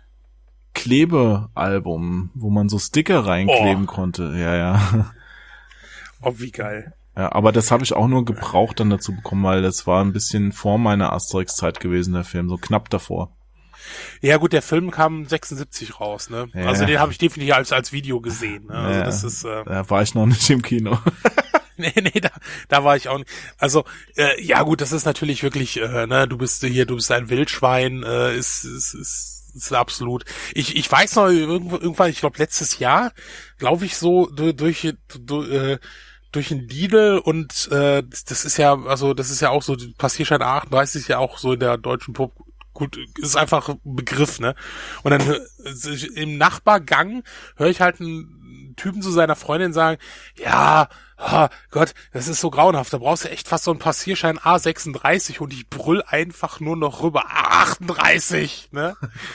Klebealbum, wo man so Sticker reinkleben Oh. konnte. Ja, ja. Oh, wie geil. Ja, aber das habe ich auch nur gebraucht dann dazu bekommen, weil das war ein bisschen vor meiner Asterix-Zeit gewesen, der Film, so knapp davor. Ja gut, der Film kam sechsundsiebzig raus, ne? Ja. Also den habe ich definitiv als als Video gesehen. Ne? Also Ja, das ist äh, da war ich noch nicht im Kino. nee, nee, da, da war ich auch nicht. Also äh, ja gut, das ist natürlich wirklich, äh, ne? Du bist hier, du bist ein Wildschwein, äh, ist ist ist ist absolut. Ich ich weiß noch irgendwann, ich glaube letztes Jahr, glaube ich so durch durch, durch äh, durch ein Lidl und äh, das ist ja, also das ist ja auch so, Passierschein A achtunddreißig ist ja auch so in der deutschen Pop, gut, ist einfach ein Begriff, ne? Und dann äh, im Nachbargang höre ich halt einen Typen zu seiner Freundin sagen, ja, oh Gott, das ist so grauenhaft, da brauchst du echt fast so einen Passierschein A sechsunddreißig und ich brüll einfach nur noch rüber, A achtunddreißig, ne?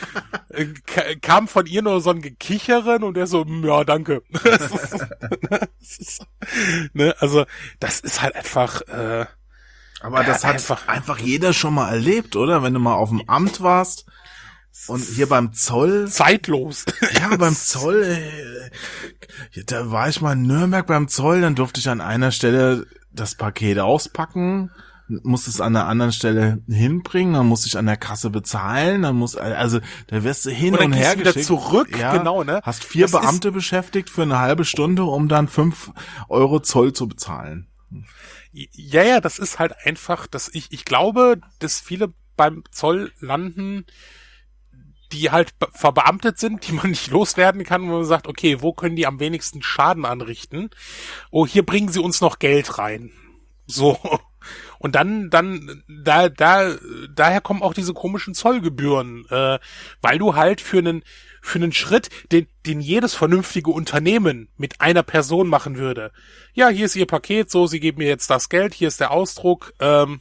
K- kam von ihr nur so ein Gekicheren und der so, ja, danke. Das ist, das ist, ne? Also, das ist halt einfach, äh, Aber das ja, hat einfach, einfach jeder schon mal erlebt, oder? Wenn du mal auf dem Amt warst und hier beim Zoll. zeitlos. Ja, beim Zoll, äh, da war ich mal in Nürnberg beim Zoll, dann durfte ich an einer Stelle das Paket auspacken, musste es an der anderen Stelle hinbringen, dann musste ich an der Kasse bezahlen, dann muss, also, da wirst du hin Und dann und gehst her du wieder geschickt. zurück, Ja, genau, ne? hast vier Das ist- Beamte beschäftigt für eine halbe Stunde, um dann fünf Euro Zoll zu bezahlen. Ja, ja, das ist halt einfach, dass ich, ich glaube, dass viele beim Zoll landen, die halt be- verbeamtet sind, die man nicht loswerden kann, wo man sagt, okay, wo können die am wenigsten Schaden anrichten? Oh, hier bringen sie uns noch Geld rein. So. Und dann, dann, da, da, daher kommen auch diese komischen Zollgebühren, äh, weil du halt für einen, für einen Schritt, den, den jedes vernünftige Unternehmen mit einer Person machen würde. Ja, hier ist ihr Paket, so, sie geben mir jetzt das Geld, hier ist der Ausdruck, ähm,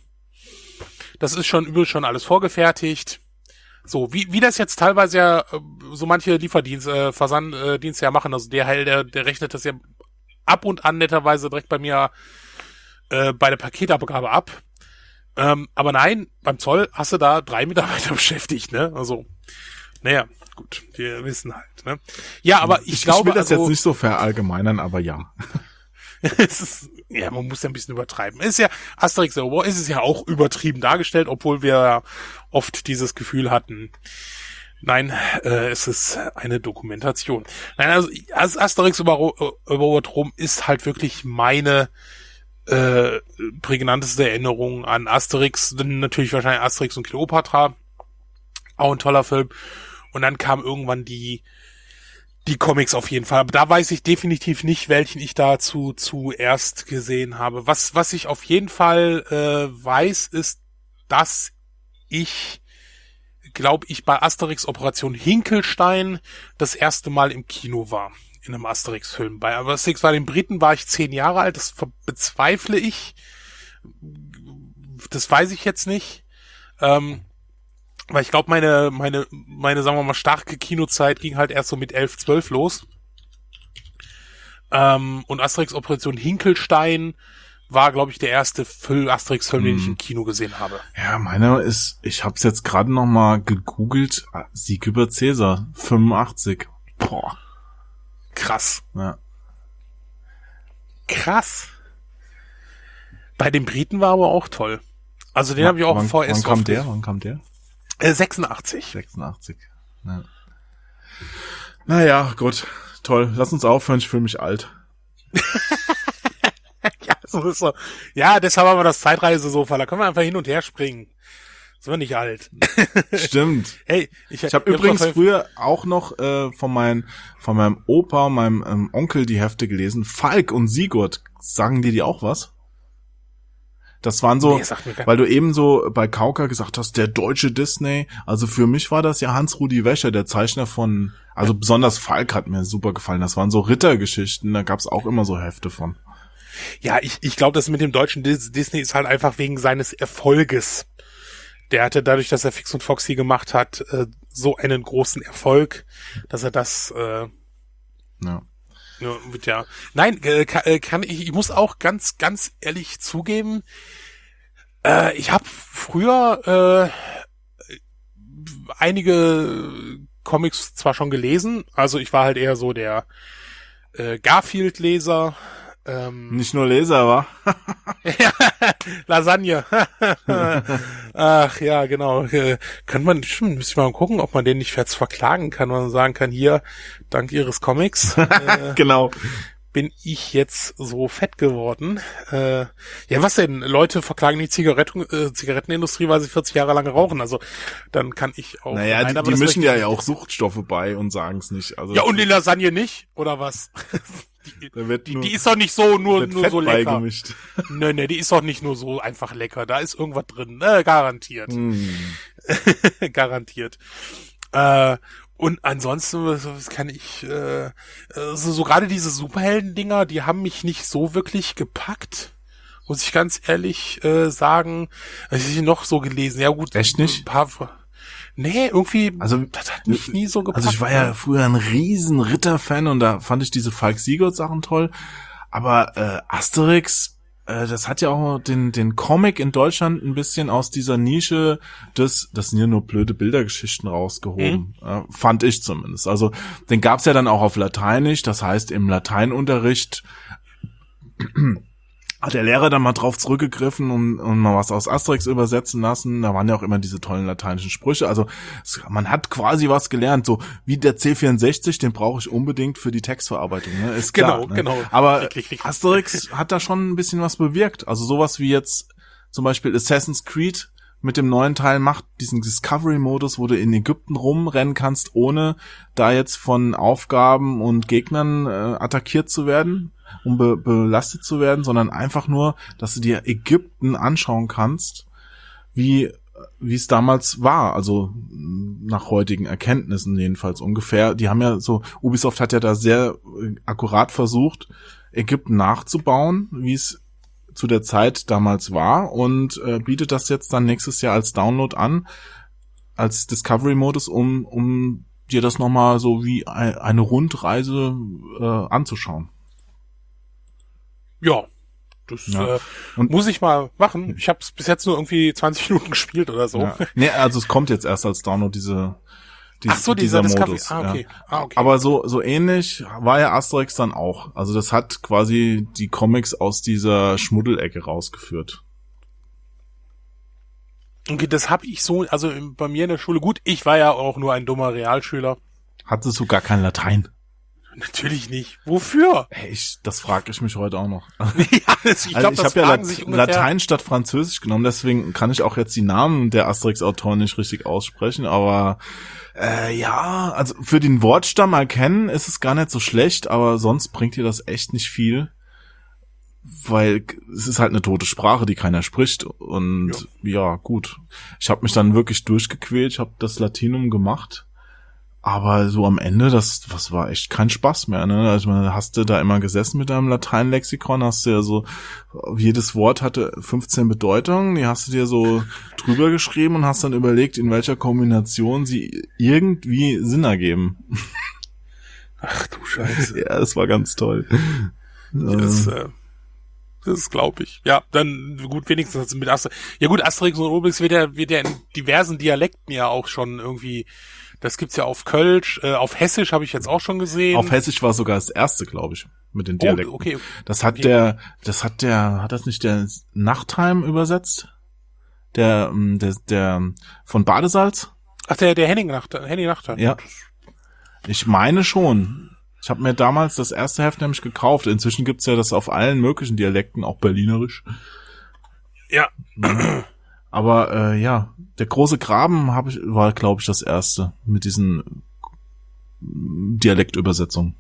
das ist schon übrigens schon alles vorgefertigt. So, wie, wie das jetzt teilweise ja, äh, so manche Lieferdienste, äh, Versanddienste ja machen, also der Heil, der, der rechnet das ja ab und an netterweise direkt bei mir äh, bei der Paketabgabe ab. Ähm, aber nein, beim Zoll hast du da drei Mitarbeiter beschäftigt, ne? Also, naja, gut, wir wissen halt, ne? Ja, aber ich, Ich, glaube, ich will das also, jetzt nicht so verallgemeinern, aber ja. es ist, ja, man muss ja ein bisschen übertreiben. Ist ja, Asterix Obor ist es ja auch übertrieben dargestellt, obwohl wir ja oft dieses Gefühl hatten, nein, äh, es ist eine Dokumentation. Nein, also As- Asterix Eroberert Rom ist halt wirklich meine äh, prägnanteste Erinnerung an Asterix. Dann natürlich wahrscheinlich Asterix und Kleopatra. Auch ein toller Film. Und dann kam irgendwann die Die Comics auf jeden Fall. Aber da weiß ich definitiv nicht, welchen ich dazu zuerst gesehen habe. Was, was ich auf jeden Fall äh, weiß, ist, dass ich, glaube ich, bei Asterix Operation Hinkelstein das erste Mal im Kino war. In einem Asterix-Film. Bei Asterix bei den Briten war ich zehn Jahre alt. Das ver- bezweifle ich. Das weiß ich jetzt nicht. Ähm, Weil ich glaube, meine, meine, meine, sagen wir mal, starke Kinozeit ging halt erst so mit elf, zwölf los. Ähm, und Asterix Operation Hinkelstein war, glaube ich, der erste Film, Asterix-Film, den ich im Kino gesehen habe. Ja, meiner ist, ich hab's jetzt gerade noch mal gegoogelt, Sieg über Cäsar, fünfundachtzig. Boah. Krass. Ja. Krass. Bei den Briten war aber auch toll. Also den habe ich auch wann, V S Wann kam oft der? gesehen. Wann kam der? Äh, sechsundachtzig. sechsundachtzig. Ja. Naja, gut. Toll. Lass uns aufhören, ich fühle mich alt. Ja, so ist so. Ja, deshalb haben wir das Zeitreisesofa. Da können wir einfach hin und her springen. Sind wir nicht alt. Stimmt. Hey, ich, ich habe übrigens früher auch noch äh, von, mein, von meinem Opa, meinem ähm, Onkel die Hefte gelesen. Falk und Sigurd, sagen dir die auch was? Das waren so, nee, weil du eben so bei Kauka gesagt hast, der deutsche Disney. Also für mich war das ja Hans-Rudi Wäscher, der Zeichner von, also besonders Falk hat mir super gefallen. Das waren so Rittergeschichten, da gab's auch immer so Hefte von. Ja, ich, ich glaube, das mit dem deutschen Disney ist halt einfach wegen seines Erfolges. Der hatte dadurch, dass er Fix und Foxy gemacht hat, äh, so einen großen Erfolg, dass er das äh, ja. Ja, mit ja. Nein, äh, kann, äh, kann ich, ich muss auch ganz, ganz ehrlich zugeben, äh, ich habe früher äh, einige Comics zwar schon gelesen, also ich war halt eher so der äh, Garfield-Leser. Ähm, Nicht nur Leser, wa? Lasagne. Ach ja, genau. Äh, kann man, müssen wir mal gucken, ob man den nicht jetzt verklagen kann, wenn man sagen kann, hier, dank ihres Comics, äh, genau, bin ich jetzt so fett geworden. Äh, ja, was denn? Leute verklagen die Zigaretten, äh, Zigarettenindustrie, weil sie vierzig Jahre lang rauchen. Also dann kann ich auch. Naja, nein, die, die mischen ja ja auch Suchtstoffe bei und sagen es nicht. Also ja, und in Lasagne nicht? Oder was? Die, die, die ist doch nicht so nur nur so lecker. Beigemischt. Nee, nee, die ist doch nicht nur so einfach lecker. Da ist irgendwas drin, äh, garantiert. Mm. Garantiert. Äh, und ansonsten, was kann ich, äh, so, so gerade diese Superhelden-Dinger, die haben mich nicht so wirklich gepackt. Muss ich ganz ehrlich äh, sagen. Was ich noch so gelesen? Ja gut. Echt nicht? Ein paar, nee, irgendwie, also, das hat mich nie so gepackt. Also ich war ja früher ein riesen Ritter-Fan und da fand ich diese Falk-Sigurd-Sachen toll. Aber äh, Asterix, äh, das hat ja auch den den Comic in Deutschland ein bisschen aus dieser Nische des, das sind ja nur blöde Bildergeschichten rausgehoben. Mhm. Äh, fand ich zumindest. Also den gab's ja dann auch auf Lateinisch, das heißt im Lateinunterricht hat der Lehrer dann mal drauf zurückgegriffen und, und mal was aus Asterix übersetzen lassen. Da waren ja auch immer diese tollen lateinischen Sprüche. Also es, man hat quasi was gelernt. So wie der C vierundsechzig, den brauche ich unbedingt für die Textverarbeitung. Ne? Ist klar, genau, ne? genau. Aber richtig, richtig. Asterix hat da schon ein bisschen was bewirkt. Also sowas wie jetzt zum Beispiel Assassin's Creed mit dem neuen Teil macht diesen Discovery-Modus, wo du in Ägypten rumrennen kannst, ohne da jetzt von Aufgaben und Gegnern äh, attackiert zu werden, um be- belastet zu werden, sondern einfach nur, dass du dir Ägypten anschauen kannst, wie wie es damals war, also nach heutigen Erkenntnissen jedenfalls ungefähr. Die haben ja so, Ubisoft hat ja da sehr äh, akkurat versucht, Ägypten nachzubauen, wie es zu der Zeit damals war und äh, bietet das jetzt dann nächstes Jahr als Download an, als Discovery-Modus, um um dir das nochmal so wie ein, eine Rundreise äh, anzuschauen. Ja, das ja. Äh, und muss ich mal machen. Ich habe es bis jetzt nur irgendwie zwanzig Minuten gespielt oder so. Ja. Nee, also es kommt jetzt erst als Download diese, diese Ach so, dieser, dieser dieser Modus. Ah, okay. Ja. Ah, okay. Aber so so ähnlich war ja Asterix dann auch. Also das hat quasi die Comics aus dieser Schmuddelecke rausgeführt. Okay, das habe ich so, also bei mir in der Schule, gut, ich war ja auch nur ein dummer Realschüler. Hattest du gar kein Latein? Natürlich nicht. Wofür? Hey, ich, das frage ich mich heute auch noch. Ja, das, ich also glaube, ich das habe ja fragen Lat- sich ungefähr. Latein statt Französisch genommen, deswegen kann ich auch jetzt die Namen der Asterix-Autoren nicht richtig aussprechen, aber äh, ja, also für den Wortstamm erkennen ist es gar nicht so schlecht, aber sonst bringt dir das echt nicht viel, weil es ist halt eine tote Sprache, die keiner spricht und ja, ja gut. Ich habe mich dann wirklich durchgequält, ich habe das Latinum gemacht. Aber so am Ende, das, das war echt kein Spaß mehr, ne? Also man hast du da immer gesessen mit deinem Lateinlexikon, hast du ja so, jedes Wort hatte fünfzehn Bedeutungen, die hast du dir so drüber geschrieben und hast dann überlegt, in welcher Kombination sie irgendwie Sinn ergeben. Ach du Scheiße. Ja, das war ganz toll. Das, äh, das glaube ich. Ja, dann gut, wenigstens mit Asterix. Ja gut, Asterix und Obelix wird ja, wird ja in diversen Dialekten ja auch schon irgendwie. Das gibt's ja auf Kölsch, äh, auf Hessisch habe ich jetzt auch schon gesehen. Auf Hessisch war sogar das erste, glaube ich, mit den Dialekten. Oh, okay. Das hat okay. der, das hat der, hat das nicht der Nachtheim übersetzt? Der, der, der von Badesalz? Ach, der, der Henning Nachtheim. Henning Nachtheim. Ja. Ich meine schon. Ich habe mir damals das erste Heft nämlich gekauft. Inzwischen gibt's ja das auf allen möglichen Dialekten, auch Berlinerisch. Ja. Aber äh, ja, der große Graben hab ich, war, glaube ich, das erste mit diesen Dialektübersetzungen.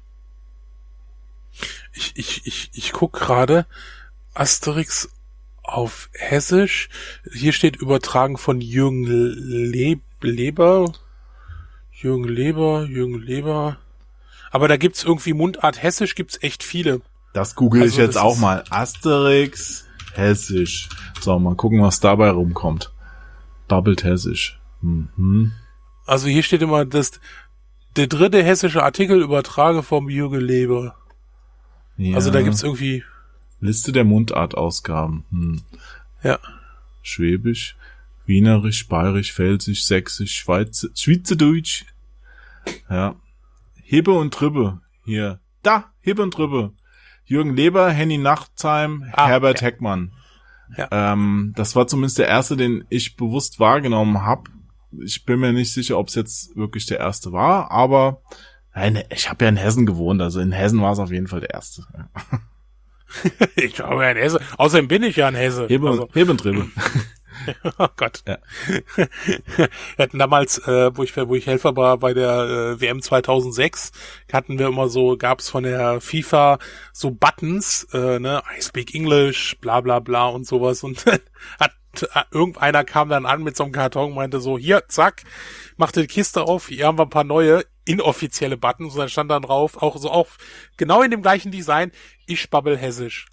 Ich, ich, ich, ich guck gerade Asterix auf Hessisch. Hier steht übertragen von Jürgen Le- Leber. Jürgen Leber, Jürgen Leber. Aber da gibt's irgendwie Mundart Hessisch, gibt's echt viele. Das google Also ich jetzt das auch ist- mal. Asterix Hessisch. So, mal gucken, was dabei rumkommt. Babbelt Hessisch. Mhm. Also hier steht immer, dass der dritte hessische Artikel übertrage vom Jürgen Leber. Ja. Also da gibt's irgendwie, Liste der Mundartausgaben. Hm. ja. Schwäbisch, Wienerisch, Bayerisch, Pfälzisch, Sächsisch, Schweiz, Schweizerdeutsch. Ja. Hibbe und Tribbe. Hier. Da, Hibbe und Tribbe. Jürgen Leber, Henny Nachtsheim, Ah, Herbert ja. Heckmann. Ja. Ähm, das war zumindest der erste, den ich bewusst wahrgenommen habe. Ich bin mir nicht sicher, ob es jetzt wirklich der erste war, aber nein, ich habe ja in Hessen gewohnt, also in Hessen war es auf jeden Fall der erste. Ja. Ich glaube, ein Hesse. Außerdem bin ich ja ein Hesse. Hebe, Also, Hebe und Tribbe. oh Gott. Ja. Wir hatten damals, äh, wo ich wo ich Helfer war bei der äh, W M zweitausendsechs, hatten wir immer so, gab's von der FIFA so Buttons, äh, ne, I speak English, bla bla bla und sowas. Und hat äh, irgendeiner kam dann an mit so einem Karton und meinte so, hier, zack, machte die Kiste auf, hier haben wir ein paar neue inoffizielle Buttons und dann stand dann drauf, auch so auch genau in dem gleichen Design, ich babbel hessisch.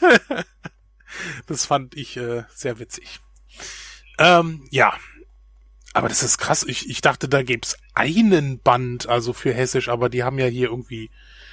Das fand ich äh, sehr witzig. Ähm, ja, aber das ist krass. Ich, ich dachte, da gäb's einen Band, also für Hessisch, aber die haben ja hier irgendwie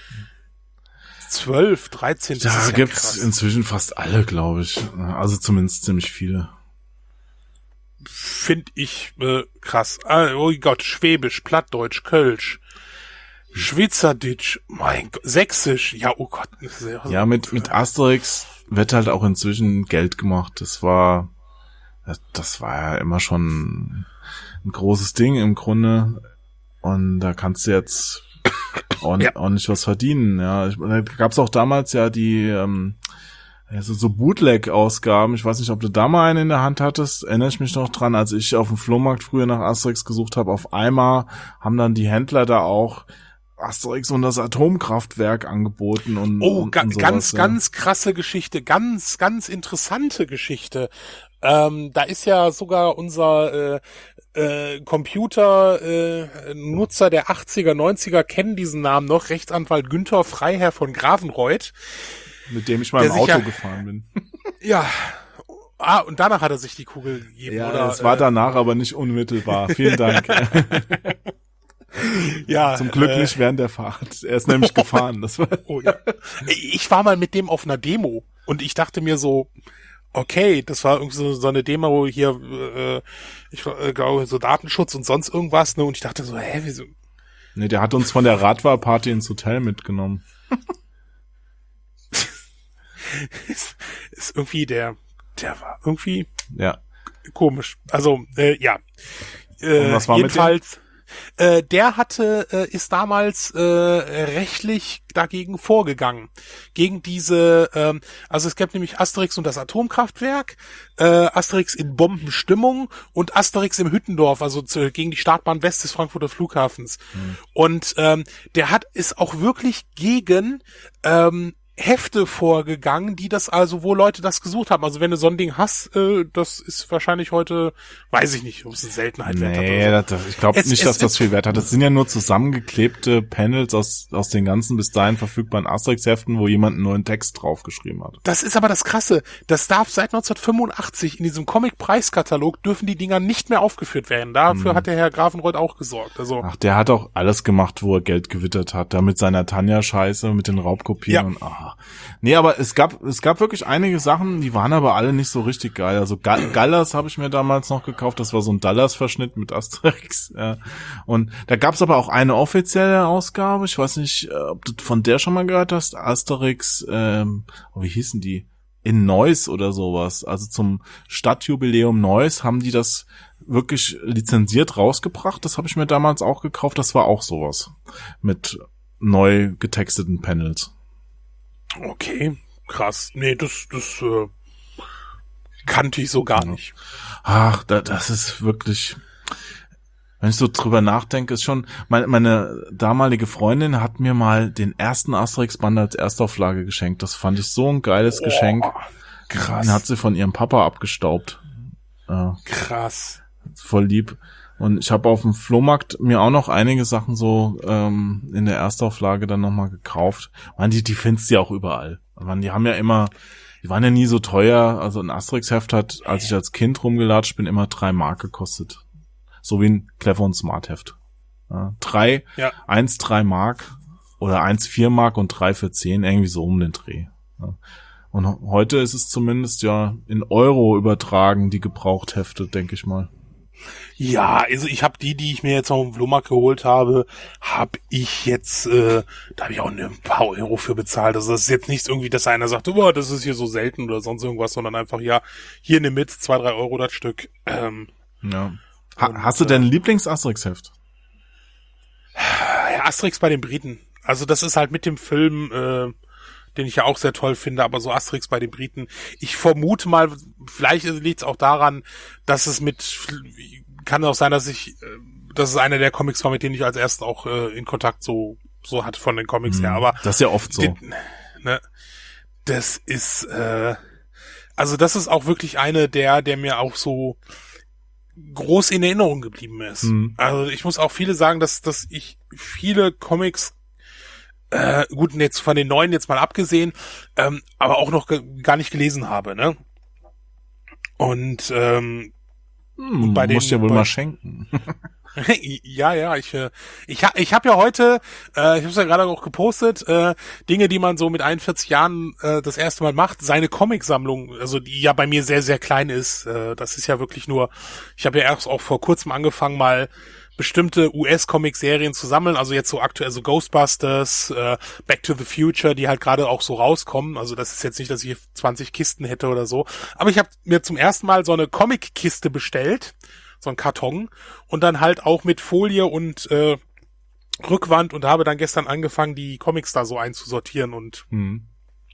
zwölf, dreizehn. Das Da ist ja gibt's krass. inzwischen fast alle, glaube ich. Also zumindest ziemlich viele. Finde ich äh, krass. Ah, oh Gott, Schwäbisch, Plattdeutsch, Kölsch, Schweizerdeutsch, mein Gott, Sächsisch. Ja, oh Gott. Das ist ja, Ja, mit mit Asterix wird halt auch inzwischen Geld gemacht. Das war das war ja immer schon ein großes Ding im Grunde. Und da kannst du jetzt ordentlich, Ja. ordentlich was verdienen. Ja, ich, da gab's auch damals ja die ähm, also so Bootleg-Ausgaben. Ich weiß nicht, ob du da mal eine in der Hand hattest. Erinnere ich mich noch dran, als ich auf dem Flohmarkt früher nach Asterix gesucht habe. Auf einmal haben dann die Händler da auch Asterix und das Atomkraftwerk angeboten. Und, Oh, und, ga, und sowas, ganz, ja. ganz krasse Geschichte, ganz, ganz interessante Geschichte. Ähm, da ist ja sogar unser äh, äh, Computer-Nutzer äh, der achtziger, neunziger kennen diesen Namen noch, Rechtsanwalt Günther Freiherr von Grafenreuth. Mit dem ich mal der im sich Auto ja- gefahren bin. Ja. Ah, und danach hat er sich die Kugel gegeben, Ja, oder? es war äh, danach, aber nicht unmittelbar. Vielen Dank. ja, Zum Glück äh, nicht während der Fahrt. Er ist nämlich gefahren. Das war Oh, ja. Ich war mal mit dem auf einer Demo und ich dachte mir so, okay, das war irgendwie so, so eine Demo hier, äh, ich äh, glaube, so Datenschutz und sonst irgendwas, ne? Und ich dachte so, hä, wieso? Nee, der hat uns von der Radfahrparty ins Hotel mitgenommen. ist, ist irgendwie der, der war irgendwie Ja. komisch. Also, äh, ja. Äh, Und was war mit jedenfalls, äh, der hatte, äh, ist damals äh, rechtlich dagegen vorgegangen. Gegen diese, ähm, also es gab nämlich Asterix und das Atomkraftwerk, äh, Asterix in Bombenstimmung und Asterix im Hüttendorf, also zu, gegen die Startbahn West des Frankfurter Flughafens. Hm. Und ähm, der hat ist auch wirklich gegen ähm, Hefte vorgegangen, die das also, wo Leute das gesucht haben. Also wenn du so ein Ding hast, äh, das ist wahrscheinlich heute, weiß ich nicht, ob es eine Seltenheit wert hat Nee, oder so. das, ich glaube Es- nicht, es- dass das es- viel Wert hat. Das sind ja nur zusammengeklebte Panels aus, aus den ganzen bis dahin verfügbaren Asterix-Heften, wo jemand einen neuen Text draufgeschrieben hat. Das ist aber das Krasse. Das darf seit neunzehnhundertfünfundachtzig in diesem Comic-Preiskatalog dürfen die Dinger nicht mehr aufgeführt werden. Dafür Mhm. hat der Herr Grafenreuth auch gesorgt. Also Ach, der hat auch alles gemacht, wo er Geld gewittert hat. Da mit seiner Tanja-Scheiße, mit den Raubkopien Ja. und ah. Nee, aber es gab es gab wirklich einige Sachen, die waren aber alle nicht so richtig geil. Also Ga- Gallas habe ich mir damals noch gekauft. Das war so ein Dallas-Verschnitt mit Asterix. Ja. Und da gab's aber auch eine offizielle Ausgabe. Ich weiß nicht, äh, ob du von der schon mal gehört hast. Asterix, ähm, oh, wie hießen die? In Neuss oder sowas. Also zum Stadtjubiläum Neuss haben die das wirklich lizenziert rausgebracht. Das habe ich mir damals auch gekauft. Das war auch sowas. Mit neu getexteten Panels. okay, krass. Nee, das, das, äh, kannte ich so gar Ja. nicht. Ach, da, das ist wirklich, wenn ich so drüber nachdenke, ist schon, meine, meine damalige Freundin hat mir mal den ersten Asterix-Band als Erstauflage geschenkt. Das fand ich so ein geiles Oh, Geschenk. krass. Den hat sie von ihrem Papa abgestaubt. Ja, Krass. voll lieb. Und ich habe auf dem Flohmarkt mir auch noch einige Sachen so ähm, in der Erstauflage dann nochmal gekauft. Man, die, die findest du ja auch überall. Man, die haben ja immer, die waren ja nie so teuer. Also ein Asterix-Heft hat, als ich als Kind rumgelatscht bin, immer drei Mark gekostet. So wie ein Clever und Smart Heft. Ja, drei, Ja. eins, drei Mark oder eins, vier Mark und drei für zehn, irgendwie so um den Dreh. Ja. Und heute ist es zumindest ja in Euro übertragen, die Gebrauchthefte, denke ich mal. Ja, also ich habe die, die ich mir jetzt auf dem Flohmarkt geholt habe, habe ich jetzt, äh, da habe ich auch ein paar Euro für bezahlt. Also das ist jetzt nicht irgendwie, dass einer sagt, oh, das ist hier so selten oder sonst irgendwas, sondern einfach, ja, hier nimm mit, zwei, drei Euro das Stück. Ähm, Ja. Ha, Und, hast du denn ein Lieblings-Asterix-Heft? ja, Asterix bei den Briten. Also das ist halt mit dem Film, äh, den ich ja auch sehr toll finde, aber so Asterix bei den Briten. Ich vermute mal, vielleicht liegt es auch daran, dass es mit, kann auch sein, dass ich, äh, dass es einer der Comics war, mit denen ich als erstes auch äh, in Kontakt so so hatte von den Comics her. Aber Das ist ja oft so. die, ne, das ist, äh, also das ist auch wirklich eine der, der mir auch so groß in Erinnerung geblieben ist. Mhm. Also ich muss auch viele sagen, dass dass ich viele Comics Äh, gut, jetzt von den neuen jetzt mal abgesehen, ähm, aber auch noch ge- gar nicht gelesen habe, ne? Und, ähm, Hm, und bei den- musst dir wohl bei- mal schenken. ja, ja, ich, äh, ich, ha- ich habe ja heute, äh, ich habe es ja gerade auch gepostet, äh, Dinge, die man so mit einundvierzig Jahren äh, das erste Mal macht, seine Comicsammlung, also die ja bei mir sehr, sehr klein ist. Äh, das ist ja wirklich nur, ich habe ja erst auch vor kurzem angefangen, mal bestimmte U S-Comic-Serien zu sammeln, also jetzt so aktuell so Ghostbusters, äh, Back to the Future, die halt gerade auch so rauskommen. Also das ist jetzt nicht, dass ich zwanzig Kisten hätte oder so. Aber ich habe mir zum ersten Mal so eine Comic-Kiste bestellt, so ein Karton, und dann halt auch mit Folie und äh, Rückwand und habe dann gestern angefangen, die Comics da so einzusortieren und Hm.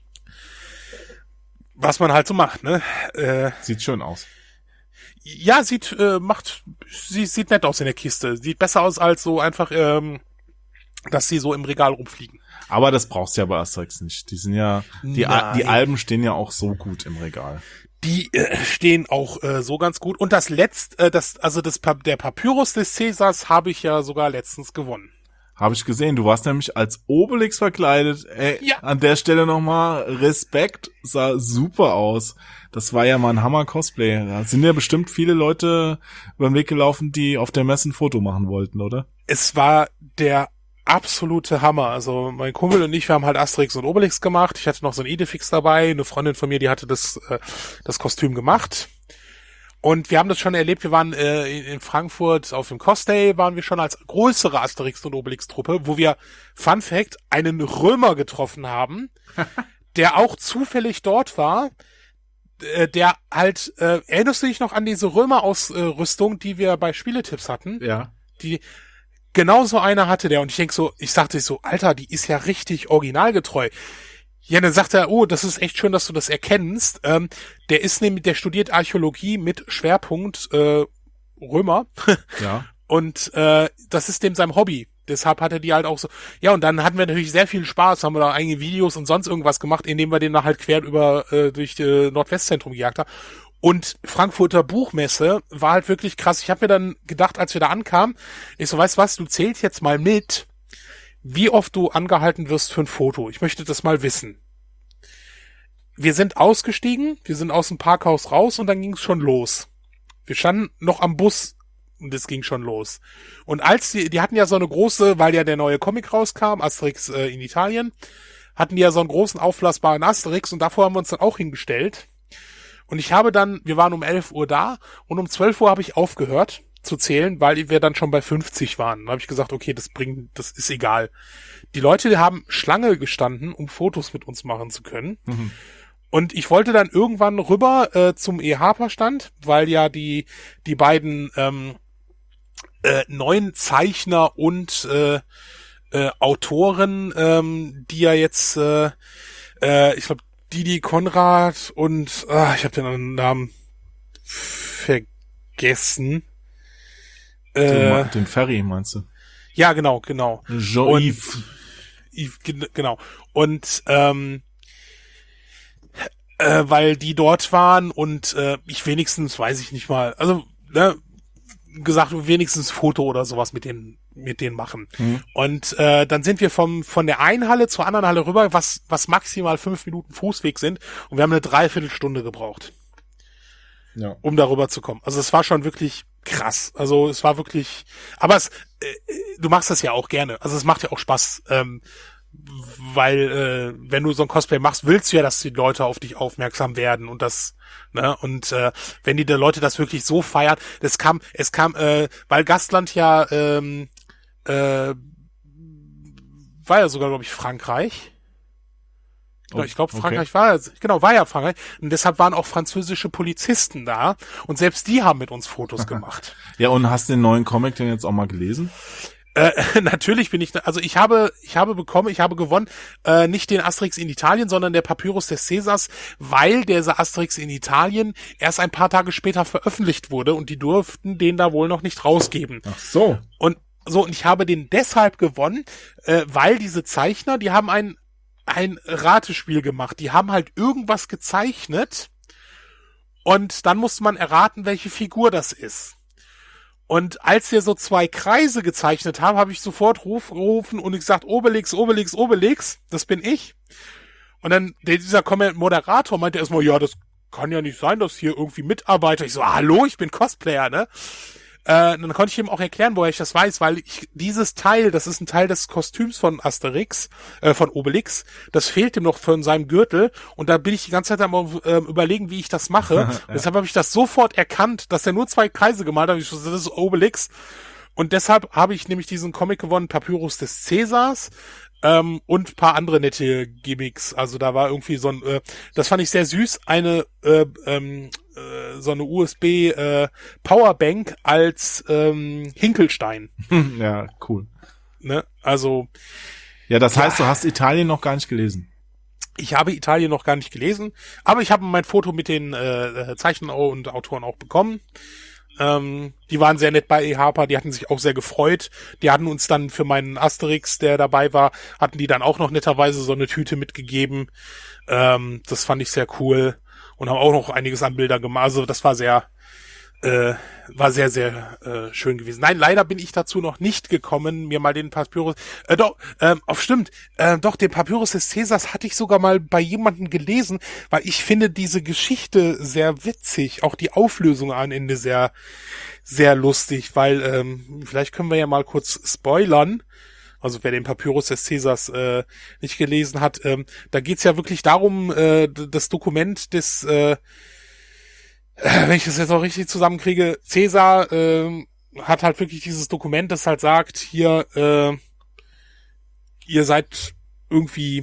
was man halt so macht, ne? Äh, Sieht schön aus. ja, sieht, äh, macht, sie sieht nett aus in der Kiste. Sieht besser aus als so einfach, ähm, dass sie so im Regal rumfliegen. Aber das brauchst du ja bei Asterix nicht. Die sind ja, die, Al- die Nein. Alben stehen ja auch so gut im Regal. Die äh, stehen auch äh, so ganz gut. Und das letzte, äh, das, also das, Pa- der Papyrus des Caesars habe ich ja sogar letztens gewonnen. Habe ich gesehen. Du warst nämlich als Obelix verkleidet. Ey, Ja. an der Stelle nochmal Respekt. Sah super aus. Das war ja mal ein Hammer-Cosplay. Da sind ja bestimmt viele Leute über den Weg gelaufen, die auf der Messe ein Foto machen wollten, oder? Es war der absolute Hammer. Also mein Kumpel und ich, wir haben halt Asterix und Obelix gemacht. Ich hatte noch so ein Idefix dabei. Eine Freundin von mir, die hatte das, äh, das Kostüm gemacht. Und wir haben das schon erlebt, wir waren äh, in, in Frankfurt auf dem Cosday, waren wir schon als größere Asterix und Obelix-Truppe, wo wir, Fun Fact, einen Römer getroffen haben, der auch zufällig dort war, äh, der halt, äh, erinnerst du dich noch an diese Römer-Ausrüstung, die wir bei Spieletipps hatten? Ja. Die, genau so einer hatte der, und ich denk so, ich sagte so, Alter, die ist ja richtig originalgetreu. Ja, dann sagt er, oh, das ist echt schön, dass du das erkennst. Ähm, der ist nämlich, der studiert Archäologie mit Schwerpunkt äh, Römer. Ja. Und äh, das ist dem sein Hobby. Deshalb hat er die halt auch so. Ja, und dann hatten wir natürlich sehr viel Spaß, haben wir da einige Videos und sonst irgendwas gemacht, indem wir den da halt quer über äh, durch äh, Nordwestzentrum gejagt haben. Und Frankfurter Buchmesse war halt wirklich krass. Ich habe mir dann gedacht, als wir da ankamen, ich so, weißt du was, du zählst jetzt mal mit, wie oft du angehalten wirst für ein Foto. Ich möchte das mal wissen. Wir sind ausgestiegen, wir sind aus dem Parkhaus raus und dann ging es schon los. Wir standen noch am Bus und es ging schon los. Und als die, die hatten ja so eine große, weil ja der neue Comic rauskam, Asterix äh, in Italien, hatten die ja so einen großen aufblasbaren Asterix und davor haben wir uns dann auch hingestellt. Und ich habe dann, wir waren um elf Uhr da und um zwölf Uhr habe ich aufgehört zu zählen, weil wir dann schon bei fünfzig waren. Da habe ich gesagt, okay, das bringt, das ist egal. Die Leute, die haben Schlange gestanden, um Fotos mit uns machen zu können. Mhm. Und ich wollte dann irgendwann rüber äh, zum E. Harper-Stand, weil ja die die beiden ähm, äh, neuen Zeichner und äh, äh, Autoren, ähm, die ja jetzt, äh, äh, ich glaube, Didi Konrad und ah, ich habe den anderen Namen vergessen. Äh, den Ferry meinst du? Ja, genau, genau. Jean-Yves. Und, genau. Und ähm, äh, weil die dort waren und äh, ich wenigstens, weiß ich nicht mal, also ne, gesagt, wenigstens Foto oder sowas mit denen mit denen machen. Mhm. Und äh, dann sind wir vom von der einen Halle zur anderen Halle rüber, was was maximal fünf Minuten Fußweg sind, und wir haben eine Dreiviertelstunde gebraucht, ja, um darüber zu kommen. Also es war schon wirklich krass. Also es war wirklich, aber es, äh, du machst das ja auch gerne. Also es macht ja auch Spaß, ähm, weil äh, wenn du so ein Cosplay machst, willst du ja, dass die Leute auf dich aufmerksam werden und das, ne, und äh, wenn die, die Leute das wirklich so feiern, das kam, es kam, äh, weil Gastland ja ähm, äh, war ja sogar, glaube ich, Frankreich. Oh, ich glaube, Frankreich okay. war, genau, war ja Frankreich. Und deshalb waren auch französische Polizisten da. Und selbst die haben mit uns Fotos gemacht. Ja, und hast du den neuen Comic denn jetzt auch mal gelesen? Äh, natürlich bin ich, also ich habe, ich habe bekommen, ich habe gewonnen, äh, nicht den Asterix in Italien, sondern der Papyrus des Caesars, weil der Asterix in Italien erst ein paar Tage später veröffentlicht wurde und die durften den da wohl noch nicht rausgeben. Ach so. Und so, und ich habe den deshalb gewonnen, äh, weil diese Zeichner, die haben ein ein Ratespiel gemacht. Die haben halt irgendwas gezeichnet und dann musste man erraten, welche Figur das ist. Und als wir so zwei Kreise gezeichnet haben, habe ich sofort ruf, gerufen und gesagt, Obelix, Obelix, Obelix, das bin ich. Und dann dieser Moderator meinte erstmal, ja, das kann ja nicht sein, dass hier irgendwie Mitarbeiter. Ich so, hallo, ich bin Cosplayer, ne? Äh, dann konnte ich ihm auch erklären, woher ich das weiß, weil ich dieses Teil, das ist ein Teil des Kostüms von Asterix, äh, von Obelix, das fehlt ihm noch von seinem Gürtel und da bin ich die ganze Zeit am äh, überlegen, wie ich das mache. Ja. Deshalb habe ich das sofort erkannt, dass er nur zwei Kreise gemalt hat. Ich so, das ist Obelix. Und deshalb habe ich nämlich diesen Comic gewonnen, Papyrus des Caesars. Ähm, und paar andere nette Gimmicks. Also da war irgendwie so ein, äh, das fand ich sehr süß, eine äh, ähm, äh, so eine U S B äh, Powerbank als ähm, Hinkelstein. Ja, cool. Ne? Also ja, das heißt, ja, du hast Italien noch gar nicht gelesen. Ich habe Italien noch gar nicht gelesen, aber ich habe mein Foto mit den äh, Zeichnern und Autoren auch bekommen. Ähm, die waren sehr nett bei eHarper, die hatten sich auch sehr gefreut. Die hatten uns dann für meinen Asterix, der dabei war, hatten die dann auch noch netterweise so eine Tüte mitgegeben. Ähm, das fand ich sehr cool und haben auch noch einiges an Bildern gemacht. Also das war sehr, äh, war sehr, sehr äh, schön gewesen. Nein, leider bin ich dazu noch nicht gekommen, mir mal den Papyrus, äh, doch, ähm, auf stimmt, äh, doch, den Papyrus des Caesars hatte ich sogar mal bei jemandem gelesen, weil ich finde diese Geschichte sehr witzig, auch die Auflösung am Ende sehr, sehr lustig, weil, ähm, vielleicht können wir ja mal kurz spoilern. Also wer den Papyrus des Caesars äh, nicht gelesen hat, ähm, da geht's ja wirklich darum, äh, das Dokument des, äh, wenn ich das jetzt auch richtig zusammenkriege, Caesar äh, hat halt wirklich dieses Dokument, das halt sagt, hier, äh, ihr seid irgendwie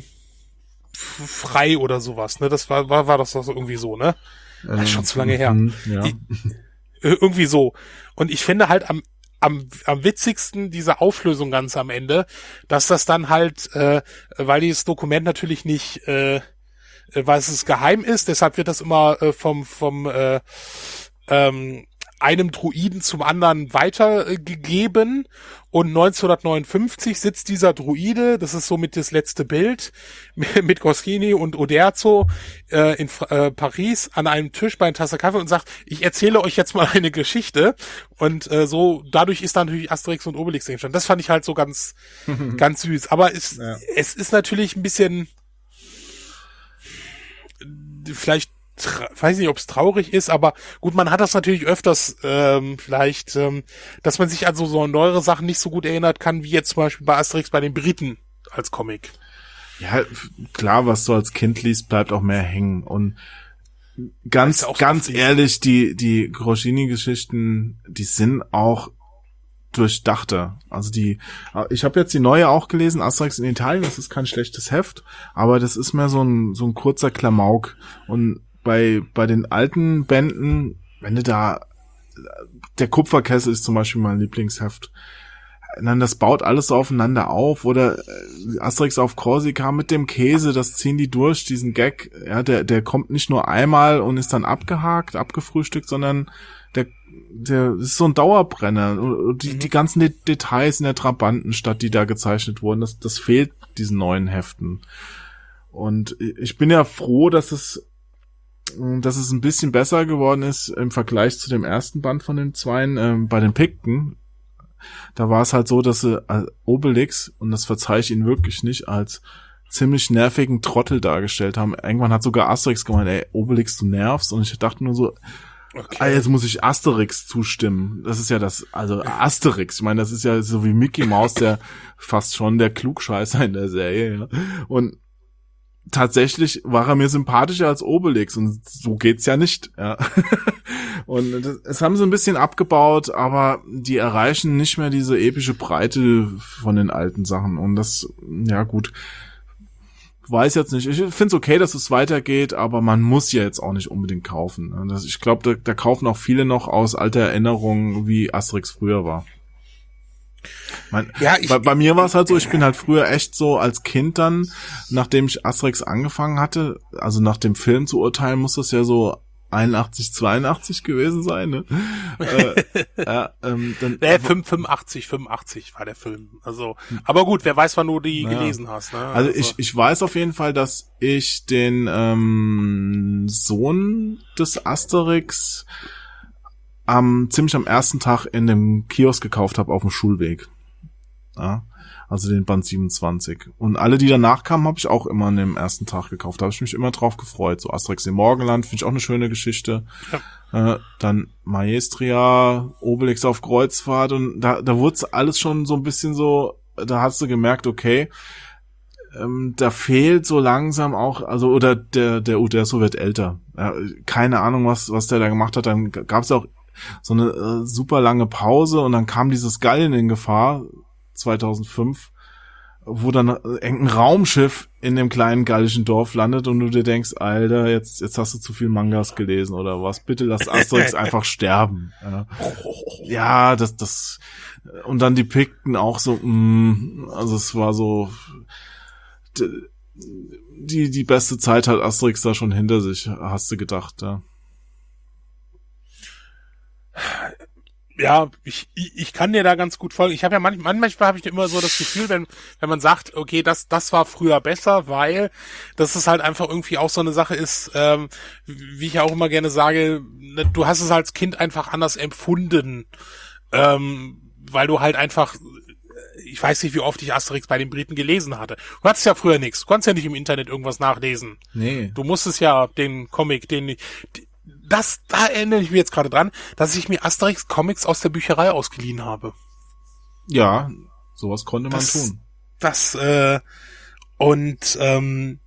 frei oder sowas, ne? Das war, war, war das doch irgendwie so, ne? Ähm, das ist schon zu lange her. Ja. Ich, irgendwie so. Und ich finde halt am am am witzigsten diese Auflösung ganz am Ende, dass das dann halt, äh, weil dieses Dokument natürlich nicht, äh, weil es geheim ist, deshalb wird das immer äh, vom vom äh, ähm, einem Druiden zum anderen weitergegeben. Und neunzehnhundertneunundfünfzig sitzt dieser Druide, das ist somit das letzte Bild, mit Goscinny und Uderzo äh, in äh, Paris an einem Tisch bei einer Tasse Kaffee und sagt, ich erzähle euch jetzt mal eine Geschichte. Und äh, so, dadurch ist dann natürlich Asterix und Obelix entstanden. Das fand ich halt so ganz, ganz süß. Aber es, ja. es ist natürlich ein bisschen, vielleicht, weiß nicht, ob es traurig ist, aber gut, man hat das natürlich öfters ähm, vielleicht, ähm, dass man sich also so an neuere Sachen nicht so gut erinnert kann, wie jetzt zum Beispiel bei Asterix bei den Briten als Comic. Ja, klar, was du als Kind liest, bleibt auch mehr hängen. Und ganz, ganz ehrlich, die die Goscinny-Geschichten, die sind auch durchdachter. Also die, ich habe jetzt die neue auch gelesen, Asterix in Italien, das ist kein schlechtes Heft, aber das ist mehr so ein so ein kurzer Klamauk. Und bei bei den alten Bänden, wenn du da, der Kupferkessel ist zum Beispiel mein Lieblingsheft, dann das baut alles so aufeinander auf. Oder Asterix auf Korsika mit dem Käse, das ziehen die durch, diesen Gag. Ja, der, der kommt nicht nur einmal und ist dann abgehakt, abgefrühstückt, sondern der, der ist so ein Dauerbrenner. Die, mhm. die ganzen De- Details in der Trabantenstadt, die da gezeichnet wurden, das, das fehlt diesen neuen Heften. Und ich bin ja froh, dass es, dass es ein bisschen besser geworden ist im Vergleich zu dem ersten Band von den Zweien, äh, bei den Pikten. Da war es halt so, dass sie äh, Obelix, und das verzeihe ich ihnen wirklich nicht, als ziemlich nervigen Trottel dargestellt haben. Irgendwann hat sogar Asterix gemeint, ey, Obelix, du nervst. Und ich dachte nur so, okay. ah, jetzt muss ich Asterix zustimmen. Das ist ja das, also Asterix, ich meine, das ist ja so wie Mickey Mouse, der fast schon der Klugscheißer in der Serie. Ja. Und tatsächlich war er mir sympathischer als Obelix, und so geht's ja nicht. Ja. Und das, das haben sie ein bisschen abgebaut, aber die erreichen nicht mehr diese epische Breite von den alten Sachen. Und das, ja gut, weiß jetzt nicht. Ich finde es okay, dass es weitergeht, aber man muss ja jetzt auch nicht unbedingt kaufen. Das, ich glaube, da, da kaufen auch viele noch aus alter Erinnerung, wie Asterix früher war. Mein, ja, ich, bei, bei mir war es halt so, ich bin halt früher echt so als Kind dann, nachdem ich Asterix angefangen hatte, also nach dem Film zu urteilen, muss das ja so einundachtzig, zweiundachtzig gewesen sein, ne? äh, äh, ähm, dann, nee, fünfundachtzig, fünfundachtzig war der Film. Also, aber gut, wer weiß, wann du die naja. gelesen hast. Ne? Also, also ich ich weiß auf jeden Fall, dass ich den ähm, Sohn des Asterix am ziemlich am ersten Tag in dem Kiosk gekauft habe auf dem Schulweg. Ja, also den Band siebenundzwanzig. Und alle, die danach kamen, habe ich auch immer an dem ersten Tag gekauft. Da habe ich mich immer drauf gefreut. So Asterix im Morgenland finde ich auch eine schöne Geschichte. Ja. Äh, dann Maestria, Obelix auf Kreuzfahrt, und da da wurde alles schon so ein bisschen so, da hast du gemerkt, okay, ähm, da fehlt so langsam auch, also oder der der Uderzo wird älter. Ja, keine Ahnung, was was der da gemacht hat. Dann gab es auch so eine äh, super lange Pause, und dann kam dieses Gallien in Gefahr zweitausendfünf, wo dann irgendein Raumschiff in dem kleinen gallischen Dorf landet und du dir denkst, Alter, jetzt jetzt hast du zu viel Mangas gelesen oder was? Bitte lass Asterix einfach sterben. Ja, ja das das und dann die Pikten auch so, mh, also es war so die die beste Zeit hat Asterix da schon hinter sich, hast du gedacht, ja. Ja, ich, ich kann dir da ganz gut folgen. Ich habe ja manchmal, manchmal habe ich immer so das Gefühl, wenn wenn man sagt, okay, das das war früher besser, weil das ist halt einfach irgendwie auch so eine Sache ist, ähm, wie ich ja auch immer gerne sage, du hast es als Kind einfach anders empfunden, ähm, weil du halt einfach, ich weiß nicht, wie oft ich Asterix bei den Briten gelesen hatte. Du hattest ja früher nichts, du konntest ja nicht im Internet irgendwas nachlesen. Nee. Du musstest ja den Comic, den Das, da erinnere ich mich jetzt gerade dran, dass ich mir Asterix Comics aus der Bücherei ausgeliehen habe. Ja, sowas konnte man das, tun. Das, äh, und, ähm,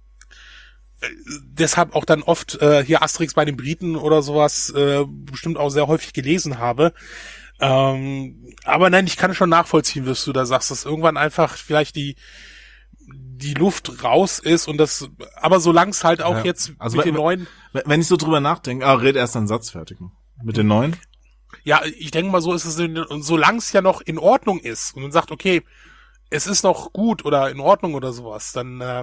deshalb auch dann oft, äh, hier Asterix bei den Briten oder sowas, äh, bestimmt auch sehr häufig gelesen habe. Ähm, aber nein, ich kann schon nachvollziehen, was du da sagst, dass irgendwann einfach vielleicht die, die Luft raus ist und das, aber solange es halt auch ja. jetzt also mit wenn, den neuen... Wenn ich so drüber nachdenke, ah, red erst einen Satz fertig. Mit den neuen? Ja, ich denke mal, so ist es, und solange es ja noch in Ordnung ist und man sagt, okay, es ist noch gut oder in Ordnung oder sowas, dann äh,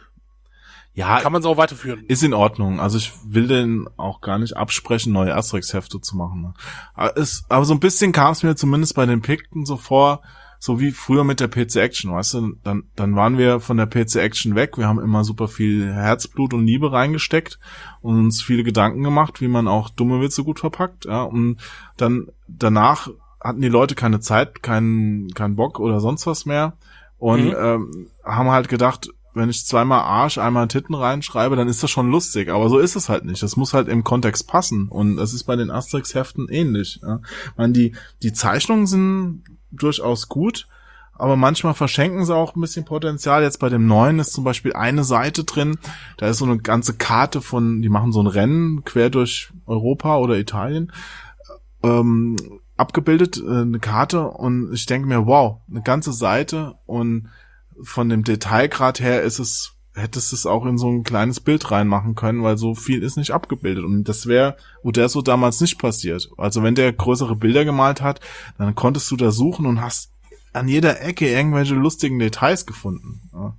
ja, kann man es auch weiterführen. Ist in Ordnung. Also ich will den auch gar nicht absprechen, neue Asterix-Hefte zu machen. Aber, es, aber so ein bisschen kam es mir zumindest bei den Pikten so vor, so wie früher mit der P C Action, weißt du, dann dann waren wir von der P C Action weg, wir haben immer super viel Herzblut und Liebe reingesteckt und uns viele Gedanken gemacht, wie man auch dumme Witze gut verpackt, ja, und dann danach hatten die Leute keine Zeit, keinen keinen Bock oder sonst was mehr und mhm. ähm, haben halt gedacht, wenn ich zweimal Arsch, einmal Titten reinschreibe, dann ist das schon lustig, aber so ist es halt nicht. Das muss halt im Kontext passen und das ist bei den Asterix-Heften ähnlich, ja. Ich meine, die die Zeichnungen sind durchaus gut, aber manchmal verschenken sie auch ein bisschen Potenzial. Jetzt bei dem neuen ist zum Beispiel eine Seite drin, da ist so eine ganze Karte von, die machen so ein Rennen quer durch Europa oder Italien, ähm, abgebildet, äh, eine Karte, und ich denke mir, wow, eine ganze Seite, und von dem Detailgrad her ist es, hättest du es auch in so ein kleines Bild reinmachen können, weil so viel ist nicht abgebildet. Und das wäre Uderzo damals nicht passiert. Also wenn der größere Bilder gemalt hat, dann konntest du da suchen und hast an jeder Ecke irgendwelche lustigen Details gefunden. Ja,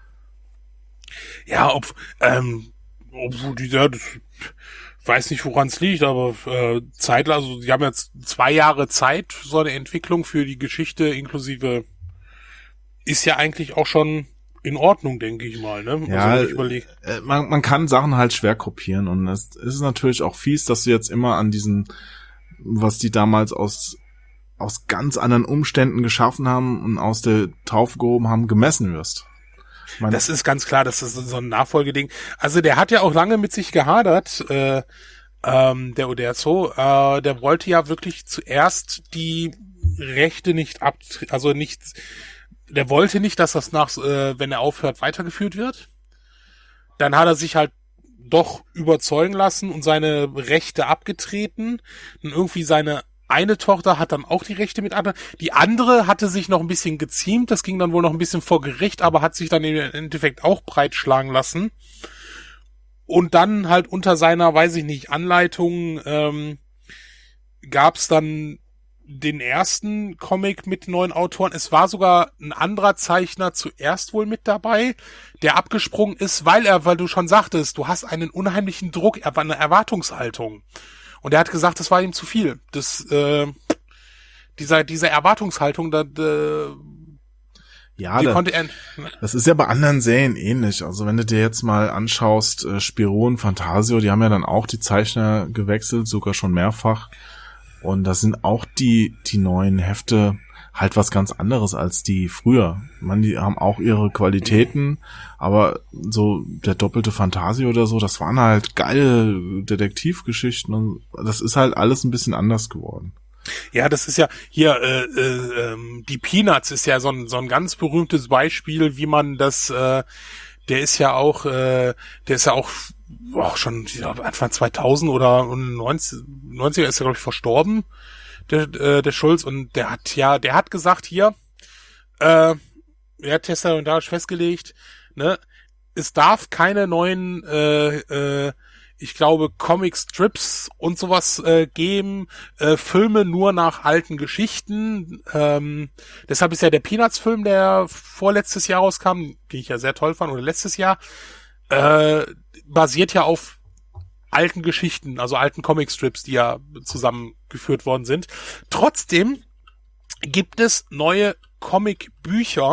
ja ob, ähm, obwohl die, ja, das, weiß nicht, woran es liegt, aber äh, Zeitler, also die haben jetzt zwei Jahre Zeit, so eine Entwicklung für die Geschichte inklusive ist ja eigentlich auch schon in Ordnung, denke ich mal, ne? Ja, also, wenn ich überleg. äh, man, man kann Sachen halt schwer kopieren und es ist natürlich auch fies, dass du jetzt immer an diesen, was die damals aus aus ganz anderen Umständen geschaffen haben und aus der Taufe gehoben haben, gemessen wirst. Meine, das ist ganz klar, das ist so ein Nachfolgeding. Also der hat ja auch lange mit sich gehadert, äh, ähm, der Uderzo, äh, der wollte ja wirklich zuerst die Rechte nicht ab, also nicht, der wollte nicht, dass das nach, äh, wenn er aufhört, weitergeführt wird. Dann hat er sich halt doch überzeugen lassen und seine Rechte abgetreten und irgendwie seine eine Tochter hat dann auch die Rechte mit anderen. Die andere hatte sich noch ein bisschen geziemt. Das ging dann wohl noch ein bisschen vor Gericht, aber hat sich dann im Endeffekt auch breitschlagen lassen. Und dann halt unter seiner, weiß ich nicht, Anleitung ähm, gab's dann den ersten Comic mit neuen Autoren. Es war sogar ein anderer Zeichner zuerst wohl mit dabei, der abgesprungen ist, weil er, weil du schon sagtest, du hast einen unheimlichen Druck, er war eine Erwartungshaltung. Und er hat gesagt, das war ihm zu viel. Das, äh, dieser, diese Erwartungshaltung, da, da ja, da, konnte er, das ist ja bei anderen Serien ähnlich. Also wenn du dir jetzt mal anschaust, äh, Spirou und Fantasio, die haben ja dann auch die Zeichner gewechselt, sogar schon mehrfach. Und das sind auch die, die neuen Hefte halt was ganz anderes als die früher. Ich meine, die haben auch ihre Qualitäten, aber so der doppelte Fantasie oder so, das waren halt geile Detektivgeschichten und das ist halt alles ein bisschen anders geworden. Ja, das ist ja hier, äh, äh, ähm, die Peanuts ist ja so ein, so ein ganz berühmtes Beispiel, wie man das, äh, der ist ja auch, äh, der ist ja auch oh, schon Anfang zweitausend oder neunzig, neunziger ist er, glaube ich, verstorben. Der, äh, der Schulz, und der hat ja, der hat gesagt hier, äh, er hat testamentarisch festgelegt, ne, es darf keine neuen, äh, äh, ich glaube, Comic-Strips und sowas äh, geben, äh, Filme nur nach alten Geschichten. Ähm, deshalb ist ja der Peanuts-Film, der vorletztes Jahr rauskam, den ich ja sehr toll fand, oder letztes Jahr, äh, basiert ja auf alten Geschichten, also alten Comicstrips, die ja zusammengeführt worden sind. Trotzdem gibt es neue Comicbücher,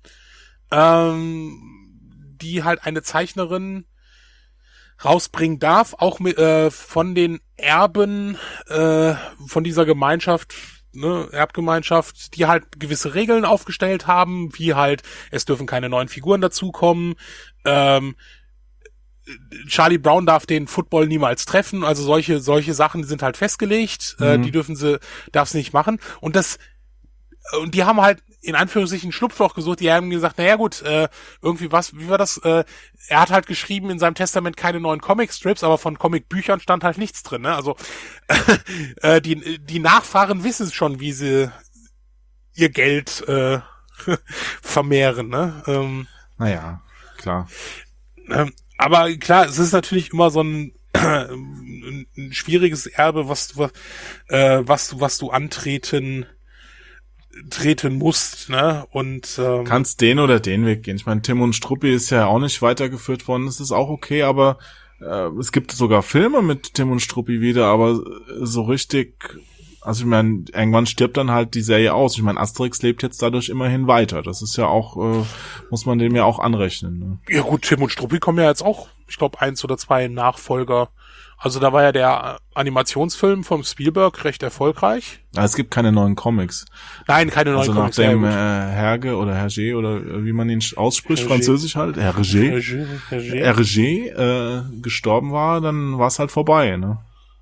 ähm, die halt eine Zeichnerin rausbringen darf, auch mit, äh, von den Erben äh, von dieser Gemeinschaft, ne, Erbgemeinschaft, die halt gewisse Regeln aufgestellt haben, wie halt, es dürfen keine neuen Figuren dazukommen, ähm, Charlie Brown darf den Football niemals treffen, also solche solche Sachen sind halt festgelegt, mhm. äh, die dürfen sie, darf sie nicht machen, und das, und die haben halt in Anführungszeichen ein Schlupfloch gesucht, die haben gesagt, naja gut, äh, irgendwie was, wie war das, äh, er hat halt geschrieben in seinem Testament keine neuen Comicstrips, aber von Comicbüchern stand halt nichts drin, ne, also äh, die die Nachfahren wissen schon, wie sie ihr Geld äh, vermehren, ne. Ähm, naja, klar. Ähm, Aber klar, es ist natürlich immer so ein, ein, ein schwieriges Erbe, was, was, äh, was, was du antreten treten musst, ne? Und ähm, kannst den oder den Weg gehen. Ich meine, Tim und Struppi ist ja auch nicht weitergeführt worden. Das ist auch okay, aber äh, es gibt sogar Filme mit Tim und Struppi wieder, aber so richtig. Also ich meine, irgendwann stirbt dann halt die Serie aus. Ich meine, Asterix lebt jetzt dadurch immerhin weiter. Das ist ja auch, äh, muss man dem ja auch anrechnen. Ne? Ja gut, Tim und Struppi kommen ja jetzt auch, ich glaube, eins oder zwei Nachfolger. Also da war ja der Animationsfilm vom Spielberg recht erfolgreich. Aber es gibt keine neuen Comics. Nein, keine neuen also Comics. Also nachdem äh, Herge oder Hergé oder wie man ihn ausspricht, Hergé. Französisch halt, Hergé, Hergé, Hergé. Hergé äh, gestorben war, dann war es halt vorbei, ne?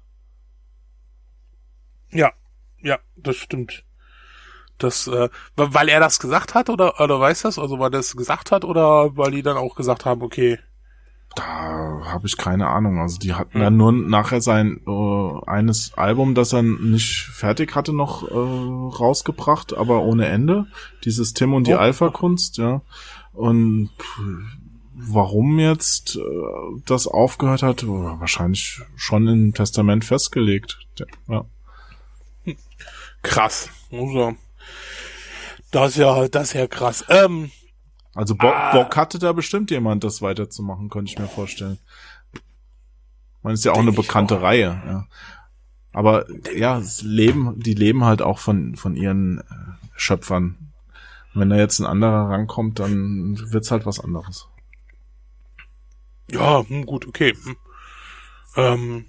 Ja, ja, das stimmt. Das, äh, weil er das gesagt hat, oder, oder weiß das? Also weil er das gesagt hat, oder weil die dann auch gesagt haben, okay. Da habe ich keine Ahnung. Also die hatten hm. dann nur nachher sein äh, eines Album, das er nicht fertig hatte, noch äh, rausgebracht, aber ohne Ende. Dieses Tim und die oh. Alpha-Kunst, ja. Und warum jetzt äh, das aufgehört hat, wahrscheinlich schon im Testament festgelegt. Ja. Krass. Also, Das ist ja, das ist ja krass. Ähm, Also Bock, ah. Bock hatte da bestimmt jemand, das weiterzumachen, könnte ich mir vorstellen. Man ist ja auch eine bekannte auch. Reihe, ja. Aber ja, das Leben, die leben halt auch von von ihren äh, Schöpfern. Wenn da jetzt ein anderer rankommt, dann wird's halt was anderes. Ja, hm, gut, okay. Hm. Ähm,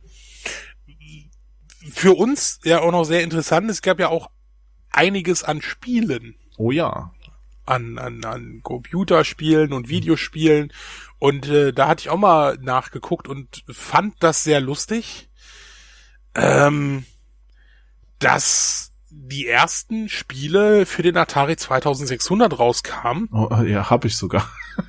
für uns ja auch noch sehr interessant, es gab ja auch einiges an Spielen. Oh ja. An, an, an Computerspielen und Videospielen. Und äh, da hatte ich auch mal nachgeguckt und fand das sehr lustig, ähm, dass die ersten Spiele für den Atari zweitausendsechshundert rauskamen. Oh, ja, hab ich sogar.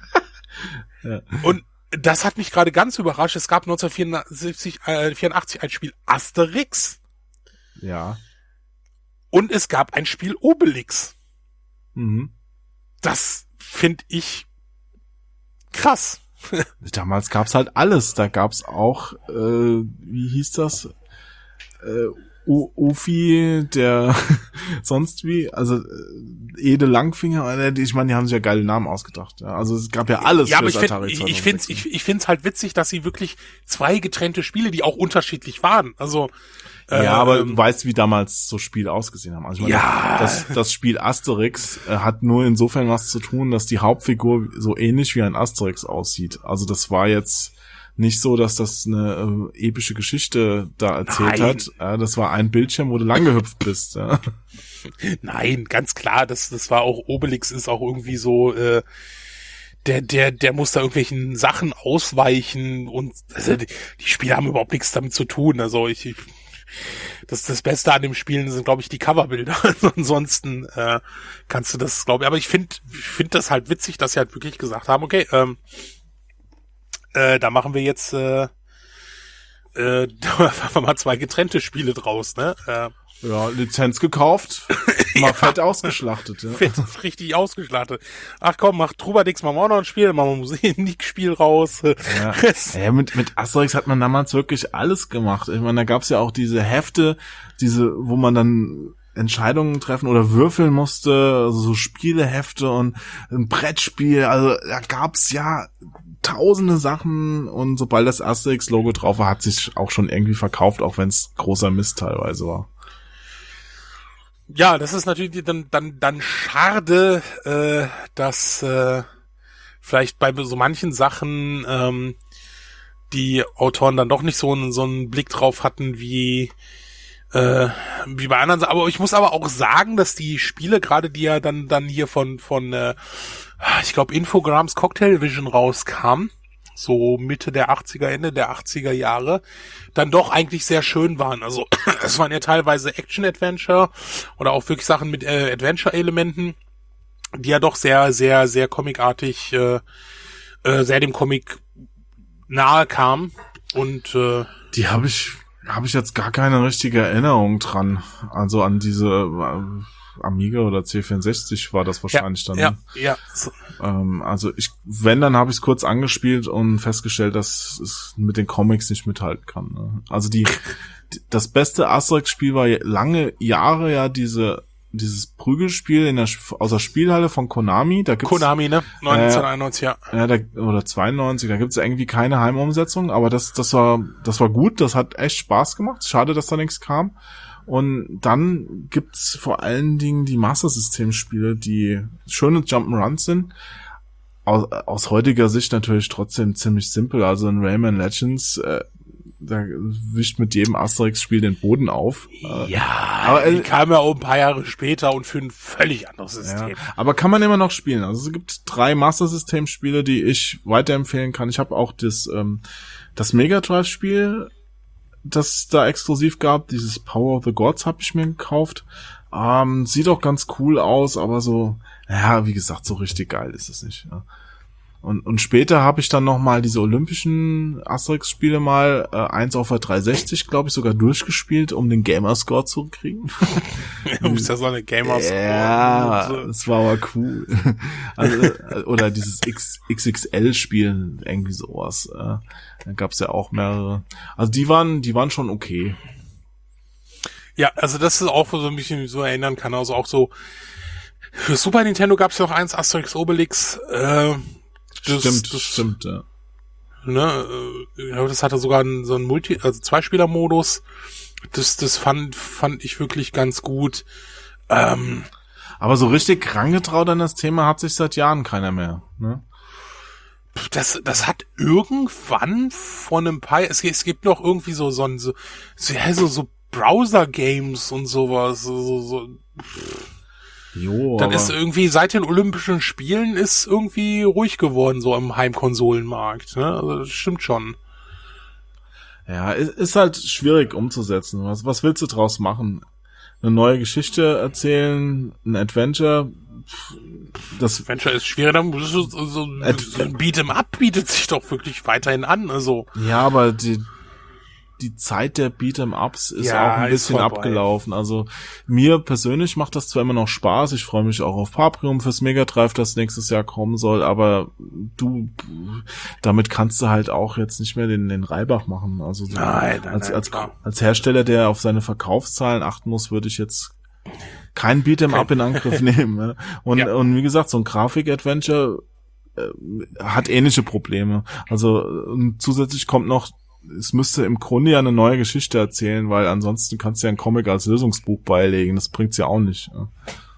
Ja. Und das hat mich gerade ganz überrascht. Es gab neunzehnhundertvierundachtzig ein Spiel Asterix. Ja. Und es gab ein Spiel Obelix. Mhm. Das finde ich krass. Damals gab's halt alles. Da gab's auch, äh, wie hieß das? Äh, U- Ufi, der sonst wie, also äh, Ede Langfinger, ich meine, die haben sich ja geile Namen ausgedacht. Ja. Also es gab ja alles. Ja, aber ich finde, ich, ich finde, ich, ich finde es halt witzig, dass sie wirklich zwei getrennte Spiele, die auch unterschiedlich waren. Also ja, äh, aber du weißt, wie damals so Spiele ausgesehen haben. Also ich meine, ja. das, das Spiel Asterix äh, hat nur insofern was zu tun, dass die Hauptfigur so ähnlich wie ein Asterix aussieht. Also das war jetzt nicht so, dass das eine äh, epische Geschichte da erzählt Nein. hat. Ja, das war ein Bildschirm, wo du lang gehüpft bist. Ja. Nein, ganz klar, das, das war auch, Obelix ist auch irgendwie so, äh, der, der, der muss da irgendwelchen Sachen ausweichen und also die, die Spiele haben überhaupt nichts damit zu tun. Also ich, ich das, das Beste an dem Spielen sind, glaube ich, die Coverbilder. Ansonsten äh, kannst du das, glaube ich, aber ich finde ich finde das halt witzig, dass sie halt wirklich gesagt haben, okay, ähm, äh, da machen wir jetzt äh, äh, da machen wir mal zwei getrennte Spiele draus, ne? Äh, Ja, Lizenz gekauft, mal ja. fett ausgeschlachtet. Ja. Fett, richtig ausgeschlachtet. Ach komm, mach Trubadix, machen wir auch noch ein Spiel, machen wir ein Musikspiel raus. Ja, ja mit, mit Asterix hat man damals wirklich alles gemacht. Ich meine, da gab's ja auch diese Hefte, diese, wo man dann Entscheidungen treffen oder würfeln musste, also so Spielehefte und ein Brettspiel. Also da gab's ja tausende Sachen und sobald das Asterix-Logo drauf war, hat sich auch schon irgendwie verkauft, auch wenn es großer Mist teilweise war. Ja, das ist natürlich dann dann dann schade, äh, dass äh, vielleicht bei so manchen Sachen ähm, die Autoren dann doch nicht so einen so einen Blick drauf hatten wie äh, wie bei anderen. Aber ich muss aber auch sagen, dass die Spiele gerade, die ja dann dann hier von von äh, ich glaube Infogrames Cocktail Vision rauskam, so Mitte der achtziger, Ende der achtziger Jahre, dann doch eigentlich sehr schön waren. Also es waren ja teilweise Action-Adventure oder auch wirklich Sachen mit äh, Adventure-Elementen, die ja doch sehr, sehr, sehr comicartig, äh, äh, sehr dem Comic nahe kamen. Und äh, die habe ich, habe ich jetzt gar keine richtige Erinnerung dran. Also an diese äh, Amiga oder C vierundsechzig war das wahrscheinlich ja, dann. Ja, ja. So. Ähm, also ich, wenn, dann habe ich es kurz angespielt und festgestellt, dass es mit den Comics nicht mithalten kann. Ne? Also die, die, das beste Asterix-Spiel war lange Jahre ja diese dieses Prügelspiel in der aus der Spielhalle von Konami. Da gibt's, Konami, ne? neunzehnhunderteinundneunzig, äh, ja. ja da, oder zweiundneunzig, da gibt's irgendwie keine Heimumsetzung, aber das das war das war gut, das hat echt Spaß gemacht. Schade, dass da nichts kam. Und dann gibt's vor allen Dingen die Master System Spiele, die schöne Jump'n'Runs sind. Aus, aus heutiger Sicht natürlich trotzdem ziemlich simpel. Also in Rayman Legends, äh, da wischt mit jedem Asterix-Spiel den Boden auf. Ja, aber die kam ja auch ein paar Jahre später und für ein völlig anderes System. Ja, aber kann man immer noch spielen. Also es gibt drei Master System Spiele, die ich weiterempfehlen kann. Ich habe auch das ähm, das Mega Drive Spiel, das da exklusiv gab, dieses Power of the Gods habe ich mir gekauft. Ähm, sieht auch ganz cool aus, aber so, ja, wie gesagt, so richtig geil ist es nicht. Ja. Und und später habe ich dann noch mal diese olympischen Asterix-Spiele mal, äh, eins auf der dreihundertsechzig, glaube ich, sogar durchgespielt, um den Gamerscore zu kriegen. Du bist ja so eine Gamerscore. Ja, das war aber cool. Also, oder dieses X X L-Spiel, irgendwie sowas. Äh, da gab's ja auch mehrere. Also die waren, die waren schon okay. Ja, also das ist auch so ein bisschen so erinnern kann, also auch so Für Super Nintendo gab's ja noch eins, Asterix Obelix. Äh, das, stimmt, das, stimmt, ja. Ne, äh, ja, das hatte sogar einen, so einen Multi, also Zweispieler-Modus. Das, das fand, fand ich wirklich ganz gut. Ähm, Aber so richtig rangetraut an das Thema hat sich seit Jahren keiner mehr, ne? Das, das hat irgendwann von einem paar, es, es gibt noch irgendwie so, so, so, so, ja, so, so Browser-Games und sowas, so, so, so. Jo, Dann aber ist irgendwie seit den Olympischen Spielen ist irgendwie ruhig geworden, so im Heimkonsolenmarkt, ne? Also, das stimmt schon. ja, ist, ist halt schwierig umzusetzen. Was, was willst du draus machen? Eine neue Geschichte erzählen, ein Adventure? Das Adventure ist schwieriger, dann muss es- so, so Ad- ein Beat'em Up bietet sich doch wirklich weiterhin an, also. Ja, aber die, die Zeit der Beat'em-Ups ist Ja, auch ein ist bisschen vorbei. abgelaufen. Also mir persönlich macht das zwar immer noch Spaß, ich freue mich auch auf Paprium fürs Mega Drive, das nächstes Jahr kommen soll, aber du, damit kannst du halt auch jetzt nicht mehr den, den Reibach machen. Also so Nein, nein, als, nein, als, klar. als Hersteller, der auf seine Verkaufszahlen achten muss, würde ich jetzt kein Beat'em-Up in Angriff nehmen. Ja. Und, Ja. und wie gesagt, so ein Grafik-Adventure äh, hat ähnliche Probleme. Also und zusätzlich kommt noch, es müsste im Grunde ja eine neue Geschichte erzählen, weil ansonsten kannst du ja ein Comic als Lösungsbuch beilegen. Das bringt's ja auch nicht. Ja.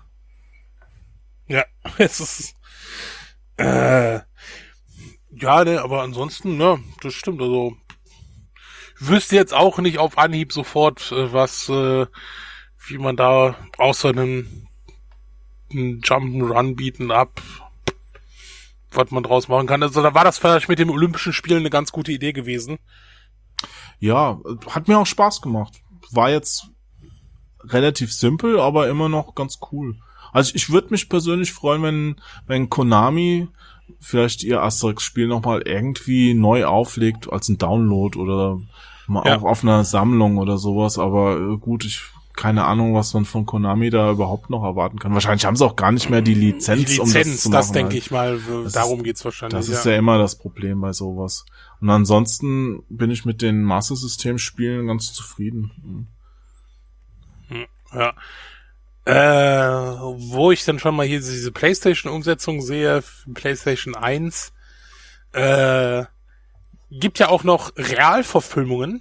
Ja, es ist, äh, ja, ne, aber ansonsten, ne, das stimmt, also, ich wüsste jetzt auch nicht auf Anhieb sofort, äh, was, äh, wie man da außer einem, einem Jump'n'Run bieten ab, was man draus machen kann. Also da war das vielleicht mit dem Olympischen Spielen eine ganz gute Idee gewesen. Ja, hat mir auch Spaß gemacht. War jetzt relativ simpel, aber immer noch ganz cool. Also ich würde mich persönlich freuen, wenn wenn Konami vielleicht ihr Asterix-Spiel nochmal irgendwie neu auflegt als ein Download oder mal Ja. auch auf einer Sammlung oder sowas. Aber äh, gut, ich keine Ahnung, was man von Konami da überhaupt noch erwarten kann. Wahrscheinlich haben sie auch gar nicht mehr die Lizenz, Die um Lizenz, das zu das, machen. denke halt. ich mal, Das darum ist- geht's wahrscheinlich. Das ist ja. ja immer das Problem bei sowas. Und ansonsten bin ich mit den Master-System-Spielen ganz zufrieden. Ja. Äh, wo ich dann schon mal hier diese PlayStation-Umsetzung sehe, PlayStation eins, äh, gibt ja auch noch Realverfilmungen.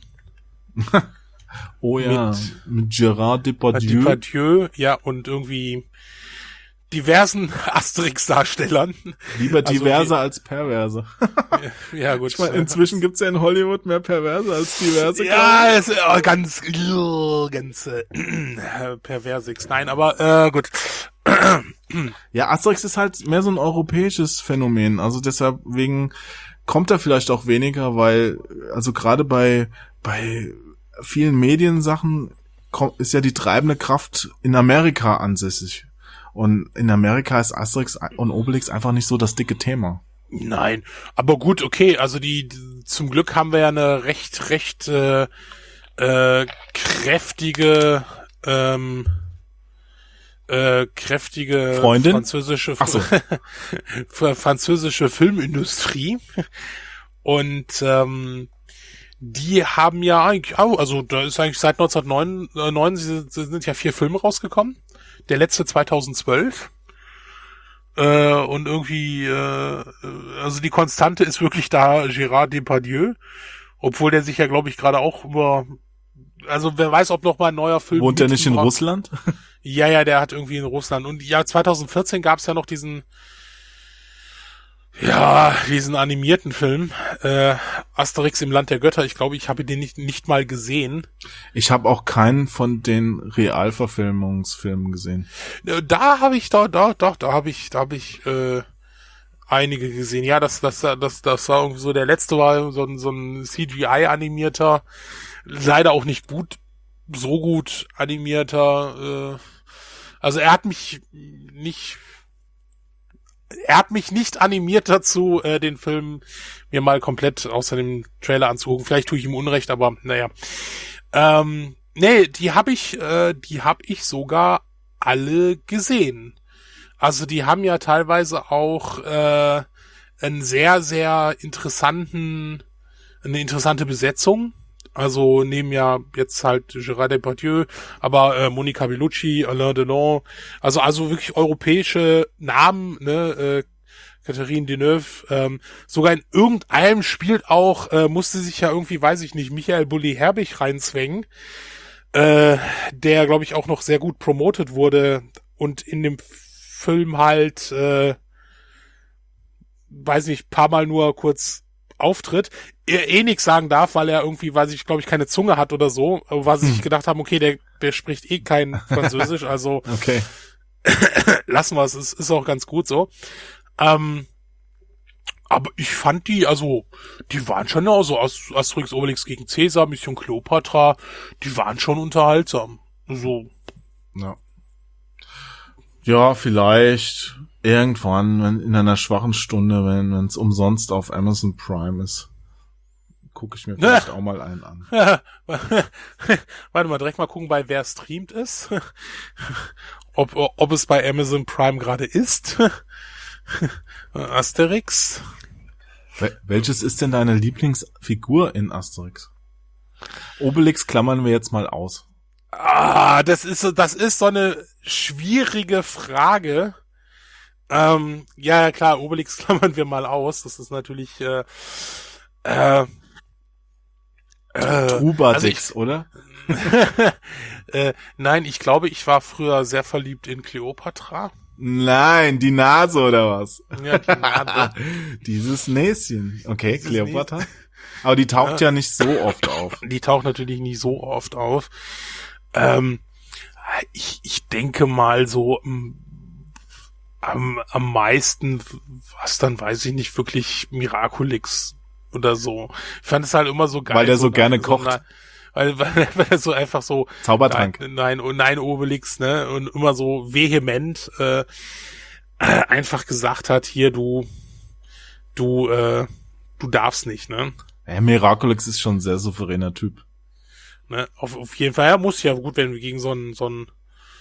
Oh ja, Mit- mit, Gérard Depardieu. Depardieu, ja, und irgendwie diversen Asterix-Darstellern. Lieber Also diverse als perverse. Ja, gut. Ich meine, inzwischen gibt's ja in Hollywood mehr perverse als diverse. Ja, es ist oh, ganz, oh, ganz äh, perversix. Nein, aber äh, gut. Ja, Asterix ist halt mehr so ein europäisches Phänomen. Also deshalb wegen kommt er vielleicht auch weniger, weil also gerade bei bei vielen Mediensachen kommt, ist ja die treibende Kraft in Amerika ansässig. Und in Amerika ist Asterix und Obelix einfach nicht so das dicke Thema. Nein, aber gut, okay, also die, die zum Glück haben wir ja eine recht, recht äh, äh, kräftige ähm, äh, kräftige Freundin? französische Ach so. französische Filmindustrie und ähm, die haben ja eigentlich auch, also da ist eigentlich seit neunzehnhundertneunundneunzig sind ja vier Filme rausgekommen. Der letzte zweitausendzwölf. Äh, und irgendwie, äh, also die Konstante ist wirklich da Gérard Depardieu. Obwohl der sich ja, glaube ich, gerade auch über, also wer weiß, ob noch mal ein neuer Film. Wohnt er mit nicht in ihm- Russland? Ja, ja, der hat irgendwie in Russland. Und ja, zweitausendvierzehn gab es ja noch diesen, ja, diesen animierten Film, äh, Asterix im Land der Götter. Ich glaube, ich habe den nicht, nicht mal gesehen. Ich habe auch keinen von den Realverfilmungsfilmen gesehen. Äh, Da habe ich, da, da, da, da habe ich, da habe ich äh, einige gesehen. Ja, das, das, das, das war irgendwie so, der letzte war so ein, so ein C G I-animierter, leider auch nicht gut, so gut animierter. Äh, also er hat mich nicht, er hat mich nicht animiert dazu, äh, den Film mir mal komplett außer dem Trailer anzugucken. Vielleicht tue ich ihm Unrecht, aber naja. Ähm, nee, die habe ich, äh, die habe ich sogar alle gesehen. Also die haben ja teilweise auch äh, einen sehr, sehr interessanten, eine interessante Besetzung. Also nehmen ja jetzt halt Gérard Depardieu, aber äh, Monica Bellucci, Alain Delon, also also wirklich europäische Namen, ne, äh, Catherine Deneuve, ähm, sogar in irgendeinem spielt auch, äh, musste sich ja irgendwie, weiß ich nicht, Michael Bulli-Herbig reinzwängen, äh, der, glaube ich, auch noch sehr gut promotet wurde und in dem Film halt, äh, weiß nicht, paar Mal nur kurz auftritt, er eh nichts sagen darf, weil er irgendwie, weiß ich, glaube ich, keine Zunge hat oder so, weil sie sich gedacht haben, okay, der, der spricht eh kein Französisch, also Okay. lassen wir es, es ist auch ganz gut so. Ähm, aber ich fand die, also, die waren schon, also Asterix, Obelix gegen Cäsar, Mission Kleopatra, die waren schon unterhaltsam. So. Ja. Ja, vielleicht irgendwann, wenn in einer schwachen Stunde, wenn es umsonst auf Amazon Prime ist, gucke ich mir vielleicht auch mal einen an. Warte mal, direkt mal gucken, bei wer streamt ist. ob, ob es bei Amazon Prime gerade ist. Asterix. Wel- welches ist denn deine Lieblingsfigur in Asterix? Obelix klammern wir jetzt mal aus. Ah, das ist so, das ist so eine schwierige Frage. Ähm, ja, klar, Obelix klammern wir mal aus. Das ist natürlich, äh, äh, äh, Trubadix, also oder? äh, nein, ich glaube, ich war früher sehr verliebt in Kleopatra. Nein, die Nase oder was? Ja, die Nase. Dieses Näschen. Okay, Dieses Kleopatra. Aber die taucht ja. ja nicht so oft auf. Die taucht natürlich nicht so oft auf. Ähm, ich, ich denke mal so m, am, am meisten, was dann, weiß ich nicht, wirklich Miraculix oder so. Ich fand es halt immer so geil. Weil der so, so gerne so kocht. Eine, weil, weil, weil er so einfach so Zaubertrank. Nein, nein, und nein, Obelix, ne? Und immer so vehement äh, einfach gesagt hat, hier, du, du, äh, du darfst nicht, ne? Ja, Miraculix ist schon ein sehr souveräner Typ. Ne? Auf, auf jeden Fall, ja, muss ja gut, wenn wir gegen so einen, so einen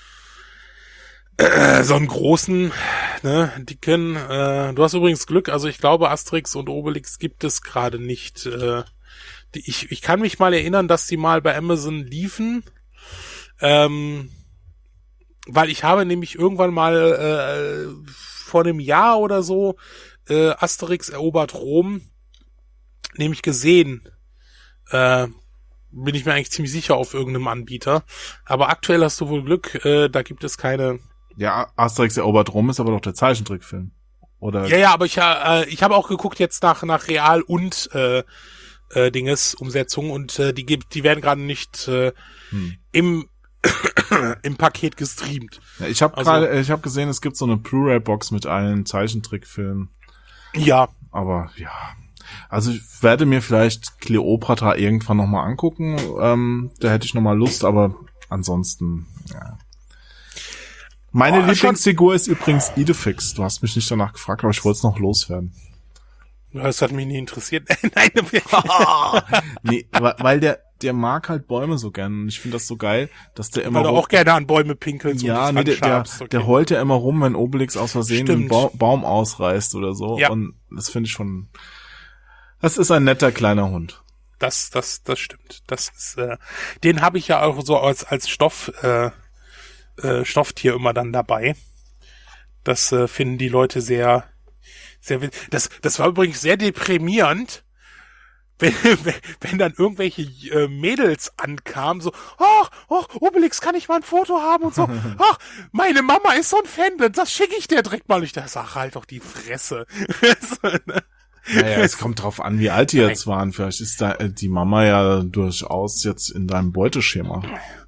äh, so einen großen, ne, dicken, äh, du hast übrigens Glück, also ich glaube, Asterix und Obelix gibt es gerade nicht, äh, die, ich, ich kann mich mal erinnern, dass die mal bei Amazon liefen, ähm, weil ich habe nämlich irgendwann mal äh, vor einem Jahr oder so äh, Asterix erobert Rom nämlich gesehen, äh, bin ich mir eigentlich ziemlich sicher auf irgendeinem Anbieter, aber aktuell hast du wohl Glück, äh, da gibt es keine. Ja, Asterix erobert Rom ist aber doch der Zeichentrickfilm. Oder? Ja, ja, aber ich, äh, ich habe auch geguckt jetzt nach nach Real und äh, äh, Dinges Umsetzung und äh, die gibt, die werden gerade nicht äh, hm. im im Paket gestreamt. Ja, ich habe also, gerade, ich habe gesehen, es gibt so eine Blu-ray-Box mit allen Zeichentrickfilmen. Ja, aber ja, also ich werde mir vielleicht Kleopatra irgendwann noch mal angucken. Ähm, da hätte ich noch mal Lust, aber ansonsten ja. Meine oh, Lieblingsfigur ist übrigens Idefix. Du hast mich nicht danach gefragt, aber ich wollte es noch loswerden. Das hat mich nie interessiert. Nein, nee, weil der der mag halt Bäume so gern. Und ich finde das so geil, dass der immer... Weil du auch gerne an Bäume pinkelst. Ja, nee, der, der, okay. der heult ja immer rum, wenn Obelix aus Versehen einen ba- Baum ausreißt oder so. Ja. Und das finde ich schon... Das ist ein netter kleiner Hund. Das, das, das stimmt. Das ist, äh, den habe ich ja auch so als als Stoff äh, äh, Stofftier immer dann dabei. Das äh, finden die Leute sehr, sehr. Das, das war übrigens sehr deprimierend, wenn, wenn, wenn dann irgendwelche äh, Mädels ankamen, so, ach, oh, Obelix, kann ich mal ein Foto haben und so, ach, meine Mama ist so ein Fan, das schicke ich dir direkt mal. Ich dachte, sag halt doch die Fresse. Naja, es kommt drauf an, wie alt die jetzt waren. Vielleicht ist da äh, die Mama ja durchaus jetzt in deinem Beuteschema.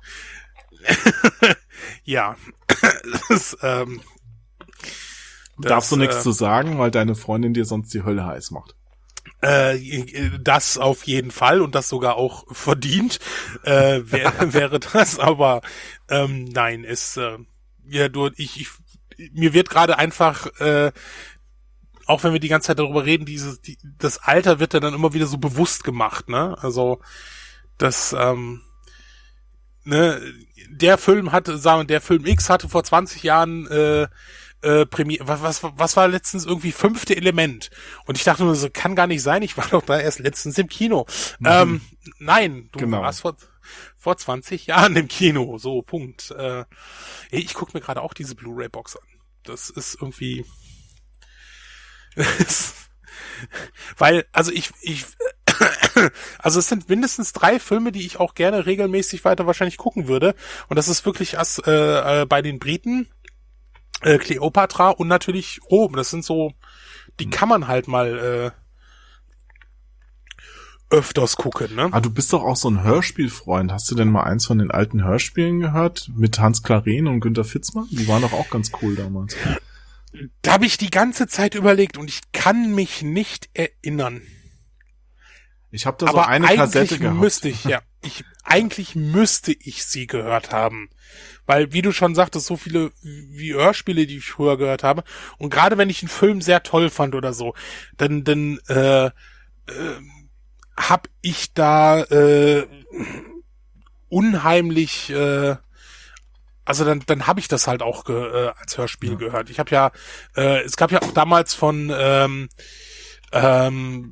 Ja. Das, ähm, das, Darfst du nichts äh, zu sagen, weil deine Freundin dir sonst die Hölle heiß macht. Äh, das auf jeden Fall und das sogar auch verdient äh, wär, wäre das, aber ähm, nein, es äh, ja, du, ich, ich mir wird gerade einfach äh, auch wenn wir die ganze Zeit darüber reden, dieses die, das Alter wird dann immer wieder so bewusst gemacht, ne? Also das ähm, ne, der Film hatte, sagen wir, der Film X hatte vor zwanzig Jahren äh, äh, Premiere, was, was, was war letztens irgendwie fünfte Element? Und ich dachte nur so, kann gar nicht sein, ich war doch da erst letztens im Kino. Mhm. Ähm, nein, du genau. warst vor, vor zwanzig Jahren im Kino, so, Punkt. Äh, ich gucke mir gerade auch diese Blu-ray-Box an. Das ist irgendwie, weil, also ich, ich, also es sind mindestens drei Filme, die ich auch gerne regelmäßig weiter wahrscheinlich gucken würde. Und das ist wirklich as, äh, äh, bei den Briten, äh, Cleopatra und natürlich Rom. Das sind so, die kann man halt mal äh, öfters gucken, ne? Ah, du bist doch auch so ein Hörspielfreund. Hast du denn mal eins von den alten Hörspielen gehört? Mit Hans Clarin und Günter Fitzmann? Die waren doch auch ganz cool damals. Da habe ich die ganze Zeit überlegt und ich kann mich nicht erinnern. Ich habe da Aber so eine Kassette gehabt. Müsste ich, ja. Ich, eigentlich müsste ich sie gehört haben. Weil, wie du schon sagtest, so viele wie Hörspiele, die ich früher gehört habe. Und gerade wenn ich einen Film sehr toll fand oder so, dann, dann äh, äh, hab ich da äh, unheimlich... Äh, Also dann, dann habe ich das halt auch ge, äh, als Hörspiel ja. gehört. Ich habe ja, äh, es gab ja auch damals von ähm, ähm,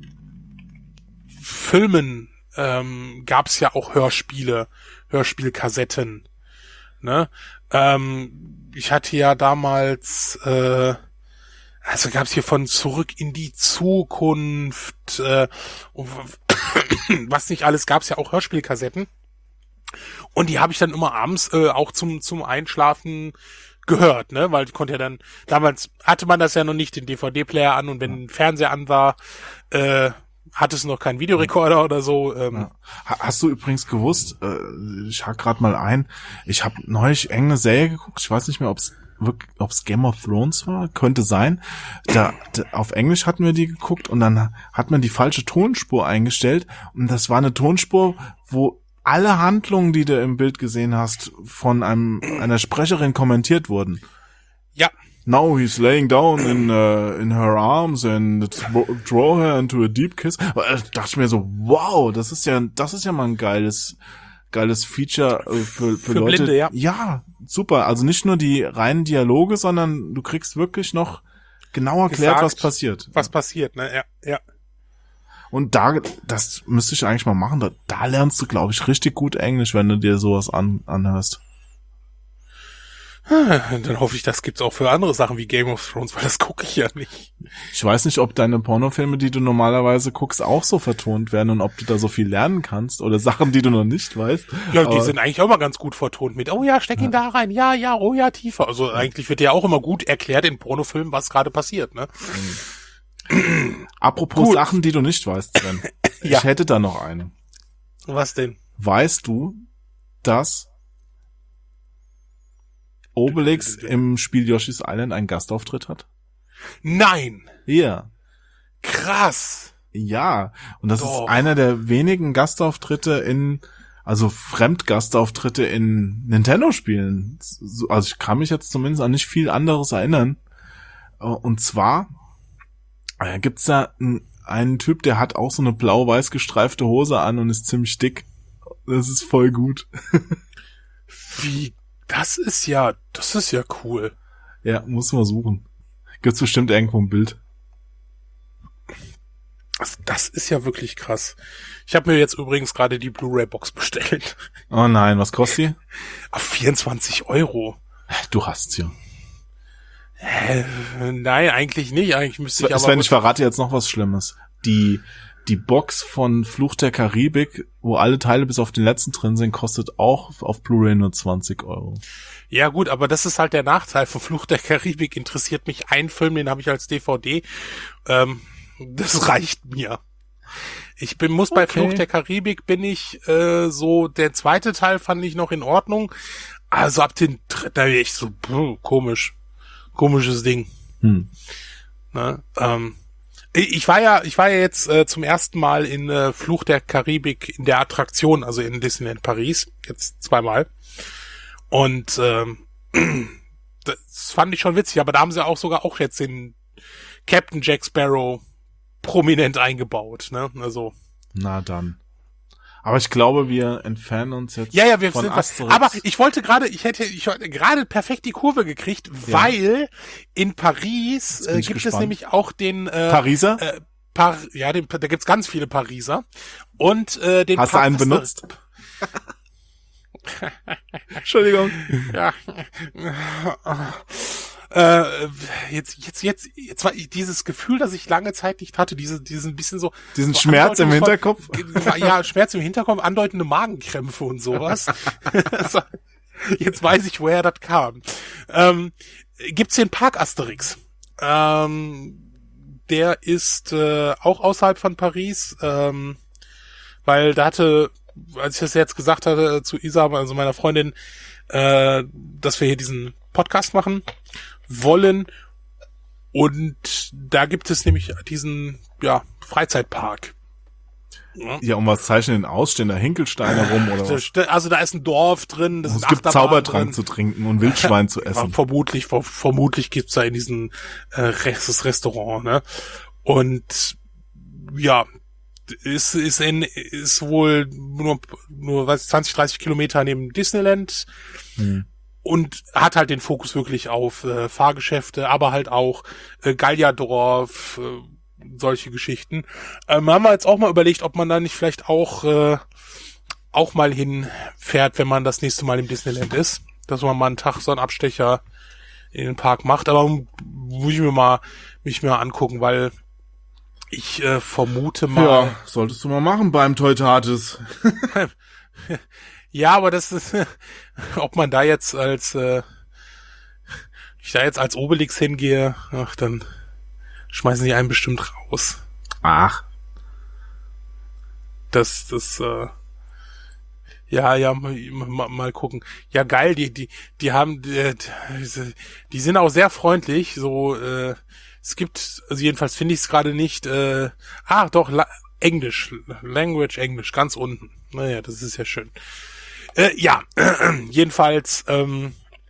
Filmen ähm, gab es ja auch Hörspiele, Hörspielkassetten. Ne? Ähm, ich hatte ja damals, äh, also gab es hier von Zurück in die Zukunft, äh, und was nicht alles, gab es ja auch Hörspielkassetten. Und die habe ich dann immer abends äh, auch zum zum Einschlafen gehört, ne, weil ich konnte ja dann, damals hatte man das ja noch nicht, den D V D-Player an und wenn ein Fernseher an war, äh, hatte es noch keinen Videorekorder oder so. Ähm. Ja. Hast du übrigens gewusst, äh, ich hack gerade mal ein, ich habe neulich irgendeine Serie geguckt, ich weiß nicht mehr, ob es ob es Game of Thrones war, könnte sein. Da, da auf Englisch hatten wir die geguckt und dann hat man die falsche Tonspur eingestellt und das war eine Tonspur, wo alle Handlungen, die du im Bild gesehen hast, von einem einer Sprecherin kommentiert wurden. Ja. Now he's laying down in uh, in her arms and draw her into a deep kiss. Da dachte ich mir so, wow, das ist ja das ist ja mal ein geiles geiles Feature für für, für Leute. Blinde, ja. Ja, super. Also nicht nur die reinen Dialoge, sondern du kriegst wirklich noch genau erklärt, Gesagt, was passiert. Was passiert, ne? Ja, ja. Und da, das müsste ich eigentlich mal machen. Da, da lernst du, glaube ich, richtig gut Englisch, wenn du dir sowas an, anhörst. Dann hoffe ich, das gibt's auch für andere Sachen wie Game of Thrones, weil das gucke ich ja nicht. Ich weiß nicht, ob deine Pornofilme, die du normalerweise guckst, auch so vertont werden und ob du da so viel lernen kannst oder Sachen, die du noch nicht weißt. Ja, die Aber, sind eigentlich auch mal ganz gut vertont mit, oh ja, steck ihn ja. da rein, ja, ja, oh ja, tiefer. Also eigentlich wird ja auch immer gut erklärt in Pornofilmen, was gerade passiert, ne? Mhm. Apropos Gut. Sachen, die du nicht weißt, Sven. Ja. Ich hätte da noch eine. Was denn? Weißt du, dass Obelix im Spiel Yoshi's Island einen Gastauftritt hat? Nein! Ja. Krass! Ja. Und das Doch. ist einer der wenigen Gastauftritte in, also Fremdgastauftritte in Nintendo-Spielen. Also ich kann mich jetzt zumindest an nicht viel anderes erinnern. Und zwar äh, gibt's da einen, einen Typ, der hat auch so eine blau-weiß gestreifte Hose an und ist ziemlich dick. Das ist voll gut. Wie? Das ist ja, das ist ja cool. Ja, muss man suchen. Gibt's bestimmt irgendwo ein Bild. Das, das ist ja wirklich krass. Ich habe mir jetzt übrigens gerade die Blu-ray-Box bestellt. Oh nein, was kostet die? Auf vierundzwanzig Euro. Du hast's ja. Äh, nein, eigentlich nicht. Eigentlich müsste ich aber... Sven, ich verrate jetzt noch was Schlimmes. Die die Box von Fluch der Karibik, wo alle Teile bis auf den letzten drin sind, kostet auch auf Blu-ray nur zwanzig Euro. Ja gut, aber das ist halt der Nachteil von Fluch der Karibik. Interessiert mich ein Film, den habe ich als D V D. Ähm, das reicht mir. Ich bin muss bei okay. Fluch der Karibik bin ich äh, so, der zweite Teil fand ich noch in Ordnung. Also ab den dritten, da bin ich so pff, komisch. Komisches Ding. Hm. Ne? Ähm, ich war ja, ich war ja jetzt äh, zum ersten Mal in äh, Fluch der Karibik in der Attraktion, also in Disneyland Paris, jetzt zweimal. Und ähm, das fand ich schon witzig, aber da haben sie auch sogar auch jetzt den Captain Jack Sparrow prominent eingebaut, ne? Also. Na dann. Aber ich glaube, wir entfernen uns jetzt Ja, ja, wir von sind Asterix. Aber ich wollte gerade, ich hätte, ich hätte gerade perfekt die Kurve gekriegt, Ja. weil in Paris Jetzt bin äh, ich gibt es gespannt. nämlich auch den äh, Pariser? Äh, Par ja, den, da gibt's ganz viele Pariser und äh, den Hast du einen Park- benutzt? Entschuldigung. Ja. Äh, jetzt, jetzt, jetzt, jetzt war dieses Gefühl, das ich lange Zeit nicht hatte, diese, diesen bisschen so. Diesen so Schmerz im Andeutung Hinterkopf? von- Ja, Schmerz im Hinterkopf, andeutende Magenkrämpfe und sowas. So, jetzt weiß ich, woher das kam. Ähm, gibt's den Park Asterix? Ähm, der ist äh, auch außerhalb von Paris, ähm, weil da hatte, als ich das jetzt gesagt hatte zu Isa, also meiner Freundin, äh, dass wir hier diesen Podcast machen wollen, und da gibt es nämlich diesen, ja, Freizeitpark. Ja. Ja, um was zeichnen denn aus? Stehen da Hinkelsteine rum oder was? Also da ist ein Dorf drin, das Es ist gibt Achterbahn Zaubertrank drin. zu trinken und Wildschwein zu Ja, essen. vermutlich, ver vermutlich gibt's da in diesem äh, Rest, das Restaurant, ne? Und ja, ist ist in ist wohl nur nur was zwanzig, dreißig Kilometer neben Disneyland. Hm. Und hat halt den Fokus wirklich auf äh, Fahrgeschäfte, aber halt auch äh, Gallierdorf, äh, solche Geschichten. Ähm, haben wir jetzt auch mal überlegt, ob man da nicht vielleicht auch äh, auch mal hinfährt, wenn man das nächste Mal im Disneyland ist, dass man mal einen Tag so einen Abstecher in den Park macht. Aber muss ich mir mal mich mal angucken, weil ich äh, vermute mal. Ja, solltest du mal machen beim Teutates. Ja, aber das ist, ob man da jetzt als, äh, ich da jetzt als Obelix hingehe, ach, dann schmeißen die einen bestimmt raus. Ach. Das, das, äh, ja, ja, mal, mal, mal gucken. Ja, geil, die, die, die haben, die, die sind auch sehr freundlich, so, äh, es gibt, also jedenfalls finde ich es gerade nicht, äh, ah, doch, La Englisch, Language Englisch, ganz unten. Naja, das ist ja schön. Äh, ja, jedenfalls ähm,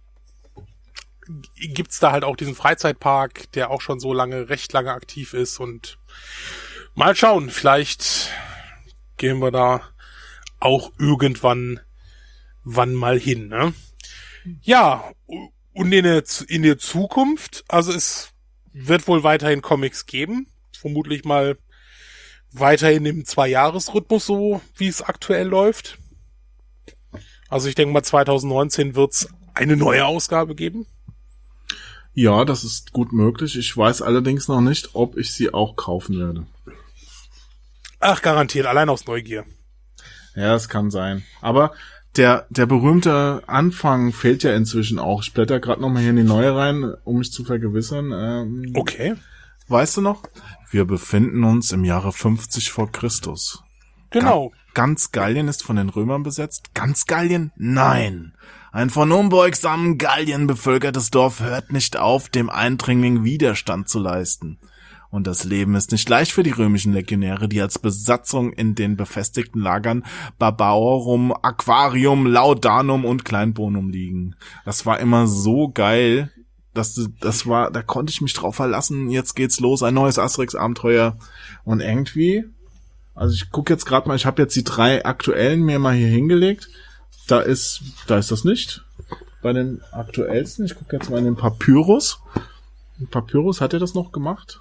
gibt's da halt auch diesen Freizeitpark, der auch schon so lange, recht lange aktiv ist, und mal schauen, vielleicht gehen wir da auch irgendwann wann mal hin, ne? Ja, und in der, in der Zukunft, also es wird wohl weiterhin Comics geben, vermutlich mal weiterhin im Zwei-Jahres-Rhythmus, so wie es aktuell läuft. Also ich denke mal, zwanzig neunzehn wird's eine neue Ausgabe geben. Ja, das ist gut möglich. Ich weiß allerdings noch nicht, ob ich sie auch kaufen werde. Ach, garantiert, allein aus Neugier. Ja, es kann sein. Aber der der berühmte Anfang fehlt ja inzwischen auch. Ich blätter gerade noch mal hier in die neue rein, um mich zu vergewissern. Ähm, Okay. Weißt du noch? Wir befinden uns im Jahre fünfzig vor Christus. Genau. Ganz Gallien ist von den Römern besetzt. Ganz Gallien? Nein. Ein von unbeugsamen Gallien bevölkertes Dorf hört nicht auf, dem Eindringling Widerstand zu leisten. Und das Leben ist nicht leicht für die römischen Legionäre, die als Besatzung in den befestigten Lagern Barbarorum, Aquarium, Laudanum und Kleinbonum liegen. Das war immer so geil. Das, das war, da konnte ich mich drauf verlassen. Jetzt geht's los, ein neues Asterix-Abenteuer. Und irgendwie, also ich gucke jetzt gerade mal, ich habe jetzt die drei aktuellen mir mal hier hingelegt. Da ist, da ist das nicht. Bei den aktuellsten, ich gucke jetzt mal in den Papyrus. In Papyrus, hat er das noch gemacht?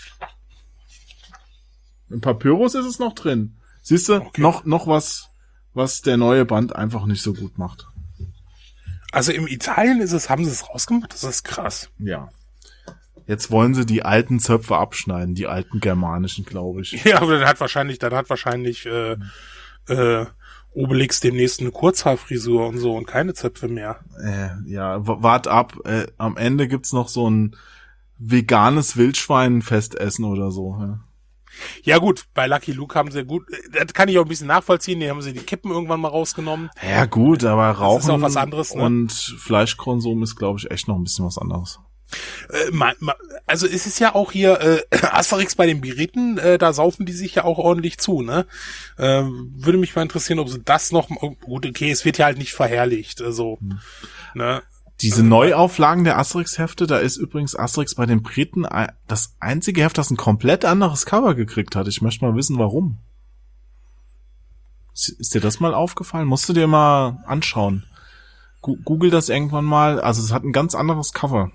Im Papyrus ist es noch drin. Siehst du, Okay. noch, noch was, was der neue Band einfach nicht so gut macht. Also im Italien ist es, haben sie es rausgemacht? Das ist krass. Ja. Jetzt wollen sie die alten Zöpfe abschneiden, die alten germanischen, glaube ich. Ja, aber dann hat wahrscheinlich, dann hat wahrscheinlich äh, äh, Obelix demnächst eine Kurzhaarfrisur und so und keine Zöpfe mehr. Äh, ja, w- wart ab. Äh, am Ende gibt's noch so ein veganes Wildschweinfestessen oder so. Ja. Ja gut, bei Lucky Luke haben sie gut, das kann ich auch ein bisschen nachvollziehen, die haben sie die Kippen irgendwann mal rausgenommen. Ja gut, aber Rauchen ist auch was anderes, ne? und Fleischkonsum ist, glaube ich, echt noch ein bisschen was anderes. Äh, ma, ma, also es ist ja auch hier äh, Asterix bei den Briten, äh, da saufen die sich ja auch ordentlich zu, ne? Äh, würde mich mal interessieren, ob sie das noch, oh, gut, okay, es wird ja halt nicht verherrlicht, also, hm. ne? Diese Neuauflagen der Asterix-Hefte, da ist übrigens Asterix bei den Briten ein- das einzige Heft, das ein komplett anderes Cover gekriegt hat. Ich möchte mal wissen, warum. Ist dir das mal aufgefallen? Musst du dir mal anschauen. Gu- Google das irgendwann mal. Also es hat ein ganz anderes Cover.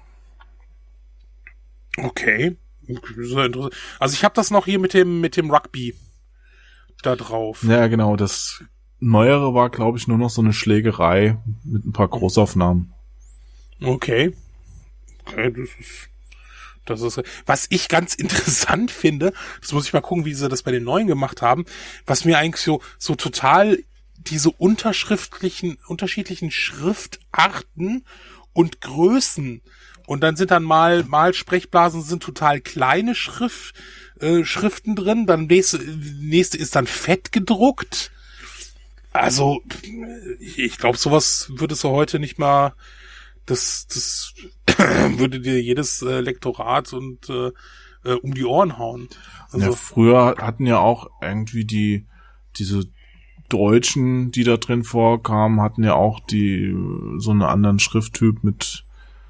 Okay. Also ich habe das noch hier mit dem mit dem Rugby da drauf. Ja, genau. Das Neuere war, glaube ich, nur noch so eine Schlägerei mit ein paar Großaufnahmen. Okay. Okay, das ist das ist was ich ganz interessant finde. Das muss ich mal gucken, wie sie das bei den neuen gemacht haben. Was mir eigentlich so so total diese unterschriftlichen unterschiedlichen Schriftarten und Größen. Und dann sind dann mal, mal Sprechblasen sind total kleine Schrift, äh, Schriften drin. Dann nächste, nächste ist dann fett gedruckt. Also, ich, ich glaube, sowas würdest du heute nicht mal, das, das würde dir jedes äh, Lektorat und äh, äh, um die Ohren hauen. Also, Ja, früher hatten ja auch irgendwie die, diese Deutschen, die da drin vorkamen, hatten ja auch die, so einen anderen Schrifttyp mit,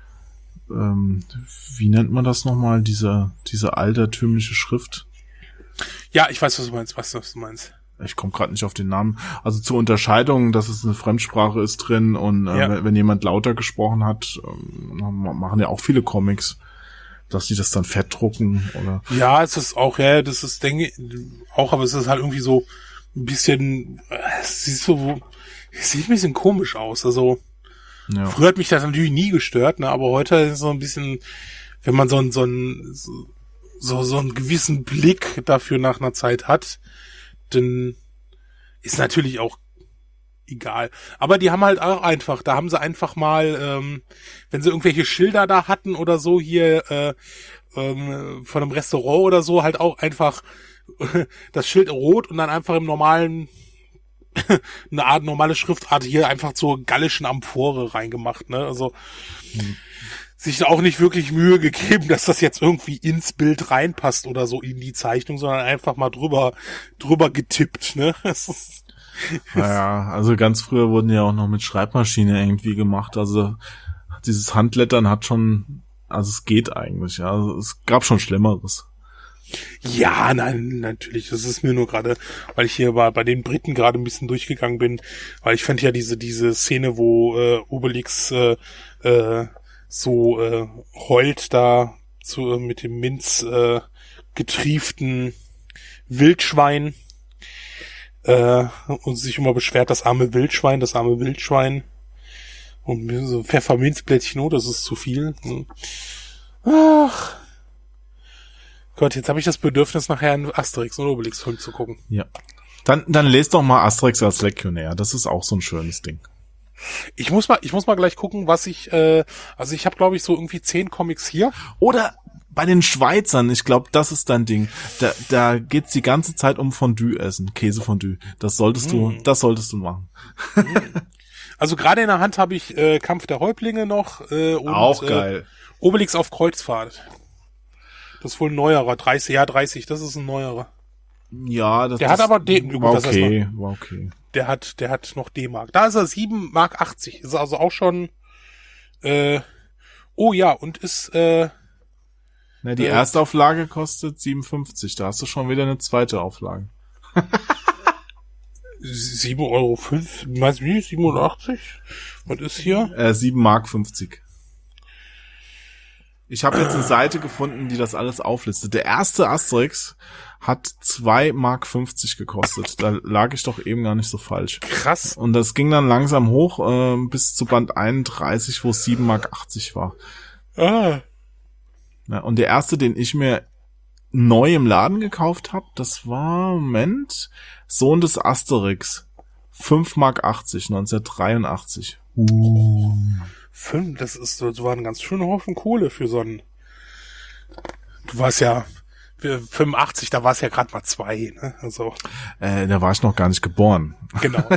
ähm, wie nennt man das nochmal, diese, diese altertümliche Schrift? ja, ich weiß, was du meinst, was, was du meinst. Ich komme gerade nicht auf den Namen. Also zur Unterscheidung, dass es eine Fremdsprache ist drin und äh, Ja. wenn, wenn jemand lauter gesprochen hat, ähm, machen ja auch viele Comics, dass die das dann fett drucken oder. Ja, es ist auch, ja, das ist, denke ich, auch, aber es ist halt irgendwie so ein bisschen, äh, es sieht so, es sieht ein bisschen komisch aus, also, Ja. früher hat mich das natürlich nie gestört, ne, aber heute ist es so ein bisschen, wenn man so einen, so einen, so, so, so einen gewissen Blick dafür nach einer Zeit hat, dann ist natürlich auch egal. Aber die haben halt auch einfach, da haben sie einfach mal, ähm, wenn sie irgendwelche Schilder da hatten oder so hier, äh, ähm, von einem Restaurant oder so, halt auch einfach das Schild rot und dann einfach im normalen eine Art normale Schriftart hier einfach zur gallischen Amphore reingemacht, ne? Also Mhm. sich da auch nicht wirklich Mühe gegeben, dass das jetzt irgendwie ins Bild reinpasst oder so in die Zeichnung, sondern einfach mal drüber drüber getippt, ne? Das ist, Naja, also ganz früher wurden ja auch noch mit Schreibmaschine irgendwie gemacht. Also dieses Handlettern hat schon, also es geht eigentlich, ja. Also es gab schon Schlimmeres. ja, nein, natürlich. Das ist mir nur gerade, weil ich hier bei, bei den Briten gerade ein bisschen durchgegangen bin, weil ich fand ja diese diese Szene, wo äh, Obelix äh, äh, so äh, heult da zu, äh, mit dem Minz äh, getrieften Wildschwein äh, und sich immer beschwert, das arme Wildschwein, das arme Wildschwein und mir so Pfefferminzblättchen, oh, das ist zu viel. Hm. Ach Gott, jetzt habe ich das Bedürfnis, nachher einen Asterix und Obelix-Film zu gucken. Ja. Dann, dann lest doch mal Asterix als Legionär. Das ist auch so ein schönes Ding. Ich muss mal, ich muss mal gleich gucken, was ich, äh, also ich habe, glaube ich, so irgendwie zehn Comics hier. Oder bei den Schweizern, ich glaube, das ist dein Ding. Da, da geht's die ganze Zeit um Fondue essen, Käsefondue. Das solltest du, das solltest du machen. Also gerade in der Hand habe ich äh, Kampf der Häuptlinge noch äh, und Auch äh, geil. Obelix auf Kreuzfahrt. Das ist wohl ein neuerer, dreißig, ja dreißig, das ist ein neuerer. Ja, das Der das hat aber D- gut, war das heißt okay, war okay. Der hat, der hat noch D-Mark. Da ist er sieben Mark achtzig. Ist also auch schon, äh, oh ja, und ist, äh, Na, die Äh, Erstauflage kostet siebenundfünfzig. Da hast du schon wieder eine zweite Auflage. sieben Euro fünf, meinst du wie? siebenundachtzig? Was ist hier? Äh, sieben Mark fünfzig. Ich habe jetzt eine Seite gefunden, die das alles auflistet. Der erste Asterix hat zwei Mark fünfzig gekostet. Da lag ich doch eben gar nicht so falsch. Krass. Und das ging dann langsam hoch äh, bis zu Band einunddreißig, wo es sieben Mark achtzig war. Ah. Ja, und der erste, den ich mir neu im Laden gekauft habe, das war, Moment, Sohn des Asterix. fünf Mark achtzig, neunzehnhundertdreiundachtzig. Uh. Fünf, das ist, so war ein ganz schöner Haufen Kohle für so einen. Du warst ja fünfundachtzig, da war es ja gerade mal zwei, ne? Also. Äh, da war ich noch gar nicht geboren. Genau. Du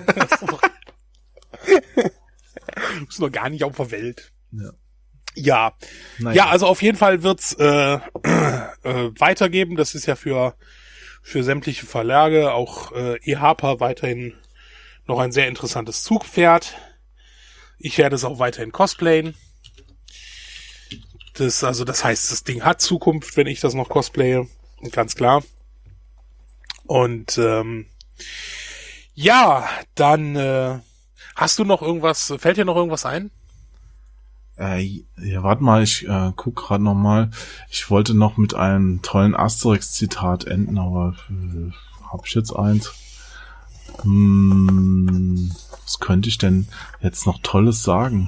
bist noch gar nicht auf der Welt. Ja. Ja. Naja. Ja, also auf jeden Fall wird's äh, äh, weitergeben. Das ist ja für für sämtliche Verlage, auch äh, eHarper weiterhin noch ein sehr interessantes Zugpferd. Ich werde es auch weiterhin cosplayen. Das, also das heißt, das Ding hat Zukunft, wenn ich das noch cosplaye. Ganz klar. Und ähm, Ja, dann äh, hast du noch irgendwas, fällt dir noch irgendwas ein? Äh, ja, warte mal, ich äh, guck gerade noch mal. Ich wollte noch mit einem tollen Asterix-Zitat enden, aber äh, hab ich jetzt eins? Hm, was könnte ich denn jetzt noch Tolles sagen?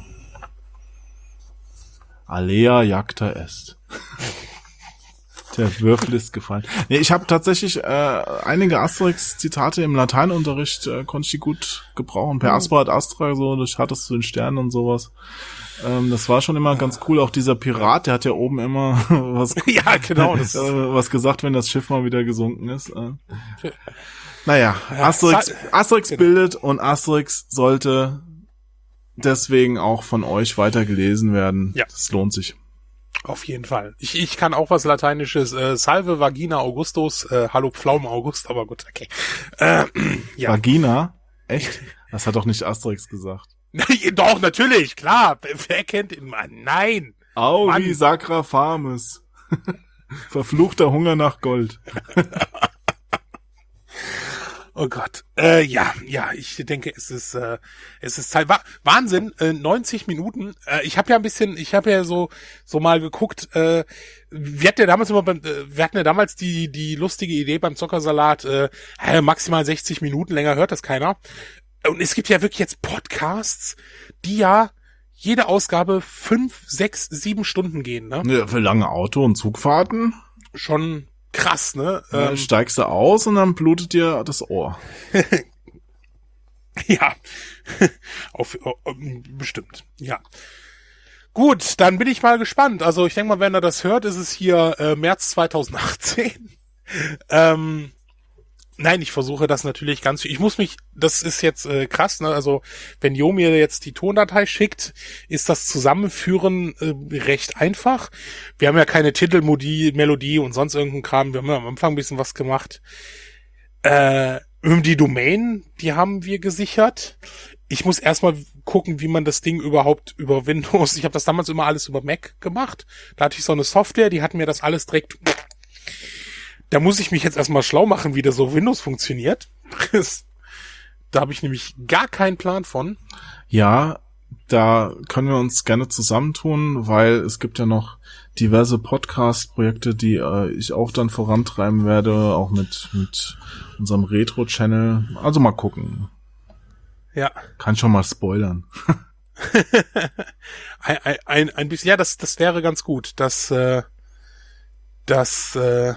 Alea jacta est. Der Würfel ist gefallen. Nee, ich habe tatsächlich äh, einige Asterix-Zitate im Lateinunterricht, äh, konnte ich die gut gebrauchen. Per Aspera ad Astra, so, das hattest du den Sternen und sowas. Ähm, das war schon immer ganz cool. Auch dieser Pirat, der hat ja oben immer was, ja, genau, das äh, was gesagt, wenn das Schiff mal wieder gesunken ist. Äh. Naja, Asterix, Asterix bildet und Asterix sollte deswegen auch von euch weiter gelesen werden. Ja. Das lohnt sich. Auf jeden Fall. Ich, ich kann auch was Lateinisches. Äh, Salve Vagina Augustus. Äh, Hallo Pflaumen August, aber gut, okay. Äh, ja. Vagina? Echt? Das hat doch nicht Asterix gesagt. Doch, natürlich, klar. Wer kennt ihn, Mann? Nein. Auri Sacra Fames. Verfluchter Hunger nach Gold. Oh Gott. Äh, ja, ja, ich denke, es ist äh, es ist Zeit. Wahnsinn, äh, neunzig Minuten. Äh, ich habe ja ein bisschen, ich habe ja so so mal geguckt, äh, wir hatten ja damals immer beim, äh, wir hatten ja damals die die lustige Idee beim Zockersalat, äh, maximal sechzig Minuten, länger hört das keiner. Und es gibt ja wirklich jetzt Podcasts, die ja jede Ausgabe fünf, sechs, sieben Stunden gehen, ne? Ja, für lange Auto- und Zugfahrten. Schon krass, ne? Ja, ähm, steigst du aus und dann blutet dir das Ohr. ja, auf, auf, bestimmt, ja. Gut, dann bin ich mal gespannt. Also ich denke mal, wenn er das hört, ist es hier äh, März zweitausendachtzehn. ähm, Nein, ich versuche das natürlich ganz, ich muss mich, das ist jetzt äh, krass, ne? Also wenn Jo mir jetzt die Tondatei schickt, ist das Zusammenführen äh, recht einfach. Wir haben ja keine Titelmelodie Melodie und sonst irgendeinen Kram, wir haben ja am Anfang ein bisschen was gemacht. Äh, die Domain, die haben wir gesichert. Ich muss erstmal gucken, wie man das Ding überhaupt über Windows, ich habe das damals immer alles über Mac gemacht, da hatte ich so eine Software, die hat mir das alles direkt... Da muss ich mich jetzt erstmal schlau machen, wie das so Windows funktioniert. Da habe ich nämlich gar keinen Plan von. Ja, da können wir uns gerne zusammentun, weil es gibt ja noch diverse Podcast-Projekte, die äh, ich auch dann vorantreiben werde, auch mit mit unserem Retro-Channel. Also mal gucken. Ja. Kann schon mal spoilern. ein, ein, ein, ein bisschen, ja, das das wäre ganz gut. Das, äh, das, äh,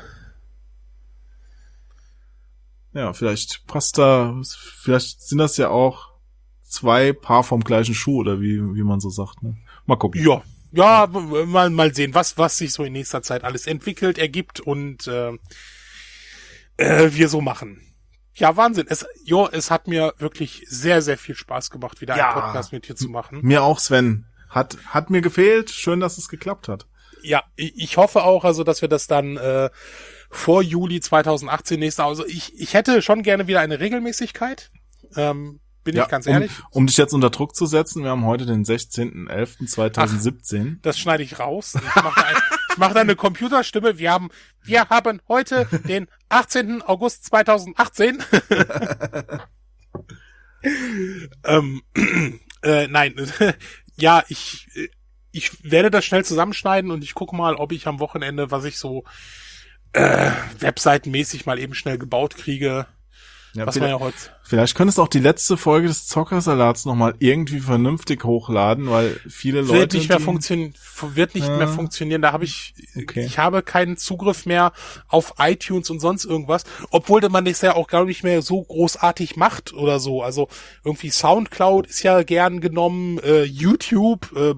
Ja, vielleicht passt da, vielleicht sind das ja auch zwei Paar vom gleichen Schuh oder wie wie man so sagt, ne? Mal gucken. Ja, ja, mal mal sehen, was was sich so in nächster Zeit alles entwickelt, ergibt und äh, äh, wir so machen. Ja, Wahnsinn. Es, jo, es hat mir wirklich sehr sehr viel Spaß gemacht, wieder ja, einen Podcast mit dir zu machen. Mir auch, Sven. Hat hat mir gefehlt. Schön, dass es geklappt hat. Ja, ich hoffe auch, also, dass wir das dann äh, vor Juli zweitausendachtzehn nächste, also ich ich hätte schon gerne wieder eine Regelmäßigkeit, ähm, bin ja, ich ganz ehrlich. Um, um dich jetzt unter Druck zu setzen, wir haben heute den sechzehnten elften zweitausendsiebzehn. Ach, das schneide ich raus. Ich mache da, ich mach da eine Computerstimme. Wir haben wir haben heute den achtzehnten August zweitausendachtzehn. ähm, äh, nein, ja, ich ich werde das schnell zusammenschneiden und ich gucke mal, ob ich am Wochenende, was ich so äh, webseitenmäßig mal eben schnell gebaut kriege. Ja, was man ja heute. Vielleicht könntest du auch die letzte Folge des Zockersalats nochmal irgendwie vernünftig hochladen, weil viele Leute. Wird nicht mehr funktionieren, wird nicht äh, mehr funktionieren. Da habe ich, okay. ich habe keinen Zugriff mehr auf iTunes und sonst irgendwas, obwohl man das ja auch gar nicht mehr so großartig macht oder so. Also irgendwie Soundcloud ist ja gern genommen, äh, YouTube, äh,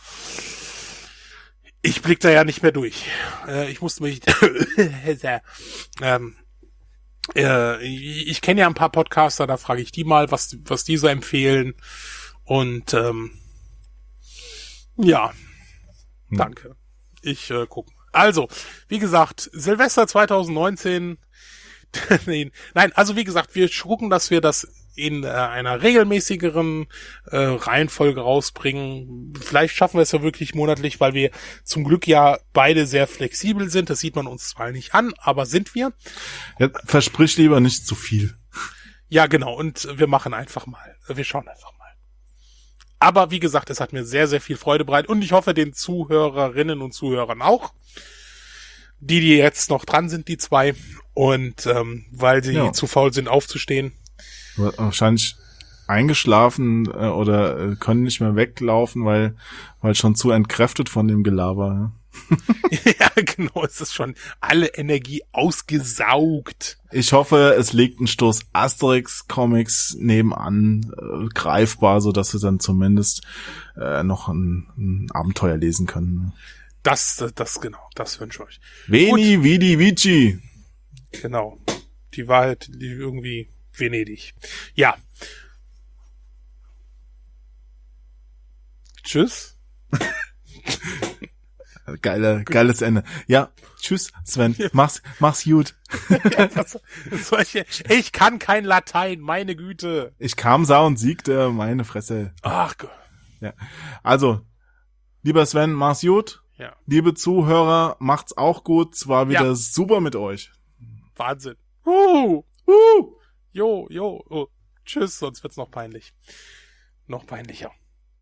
ich blick da ja nicht mehr durch. Äh, ich musste mich, ähm, äh, ich, ich kenne ja ein paar Podcaster, da frage ich die mal, was was die so empfehlen. Und ähm, ja, hm. danke. Ich äh, gucke. Also, wie gesagt, Silvester zweitausendneunzehn. Nein, also wie gesagt, wir gucken, dass wir das in äh, einer regelmäßigeren äh, Reihenfolge rausbringen. Vielleicht schaffen wir es ja wirklich monatlich, weil wir zum Glück ja beide sehr flexibel sind. Das sieht man uns zwar nicht an, aber sind wir. Ja, versprich lieber nicht zu viel. Ja, genau. Und wir machen einfach mal. Wir schauen einfach mal. Aber wie gesagt, es hat mir sehr, sehr viel Freude bereitet. Und ich hoffe, den Zuhörerinnen und Zuhörern auch. Die, die jetzt noch dran sind, die zwei. Und ähm, weil sie Ja. zu faul sind, aufzustehen. Wahrscheinlich eingeschlafen äh, oder äh, können nicht mehr weglaufen, weil weil schon zu entkräftet von dem Gelaber. Ja, genau. Es ist schon alle Energie ausgesaugt. Ich hoffe, es liegt ein Stoß Asterix-Comics nebenan äh, greifbar, so dass wir dann zumindest äh, noch ein, ein Abenteuer lesen können. Das, das, das genau. Das wünsche ich euch. Veni, Vidi, Vici. Genau. Die Wahrheit, die irgendwie Venedig. Ja. Tschüss. Geile, geiles Ende. Ja, tschüss, Sven. Mach's, mach's gut. Was, solche, ich kann kein Latein, meine Güte. Ich kam, sah und siegte, meine Fresse. Ach Gott. Ja. Also, lieber Sven, mach's gut. Ja. Liebe Zuhörer, macht's auch gut. Es war wieder Ja. super mit euch. Wahnsinn. Uh, uh. Jo, jo. Oh. Tschüss, sonst wird's noch peinlich. Noch peinlicher.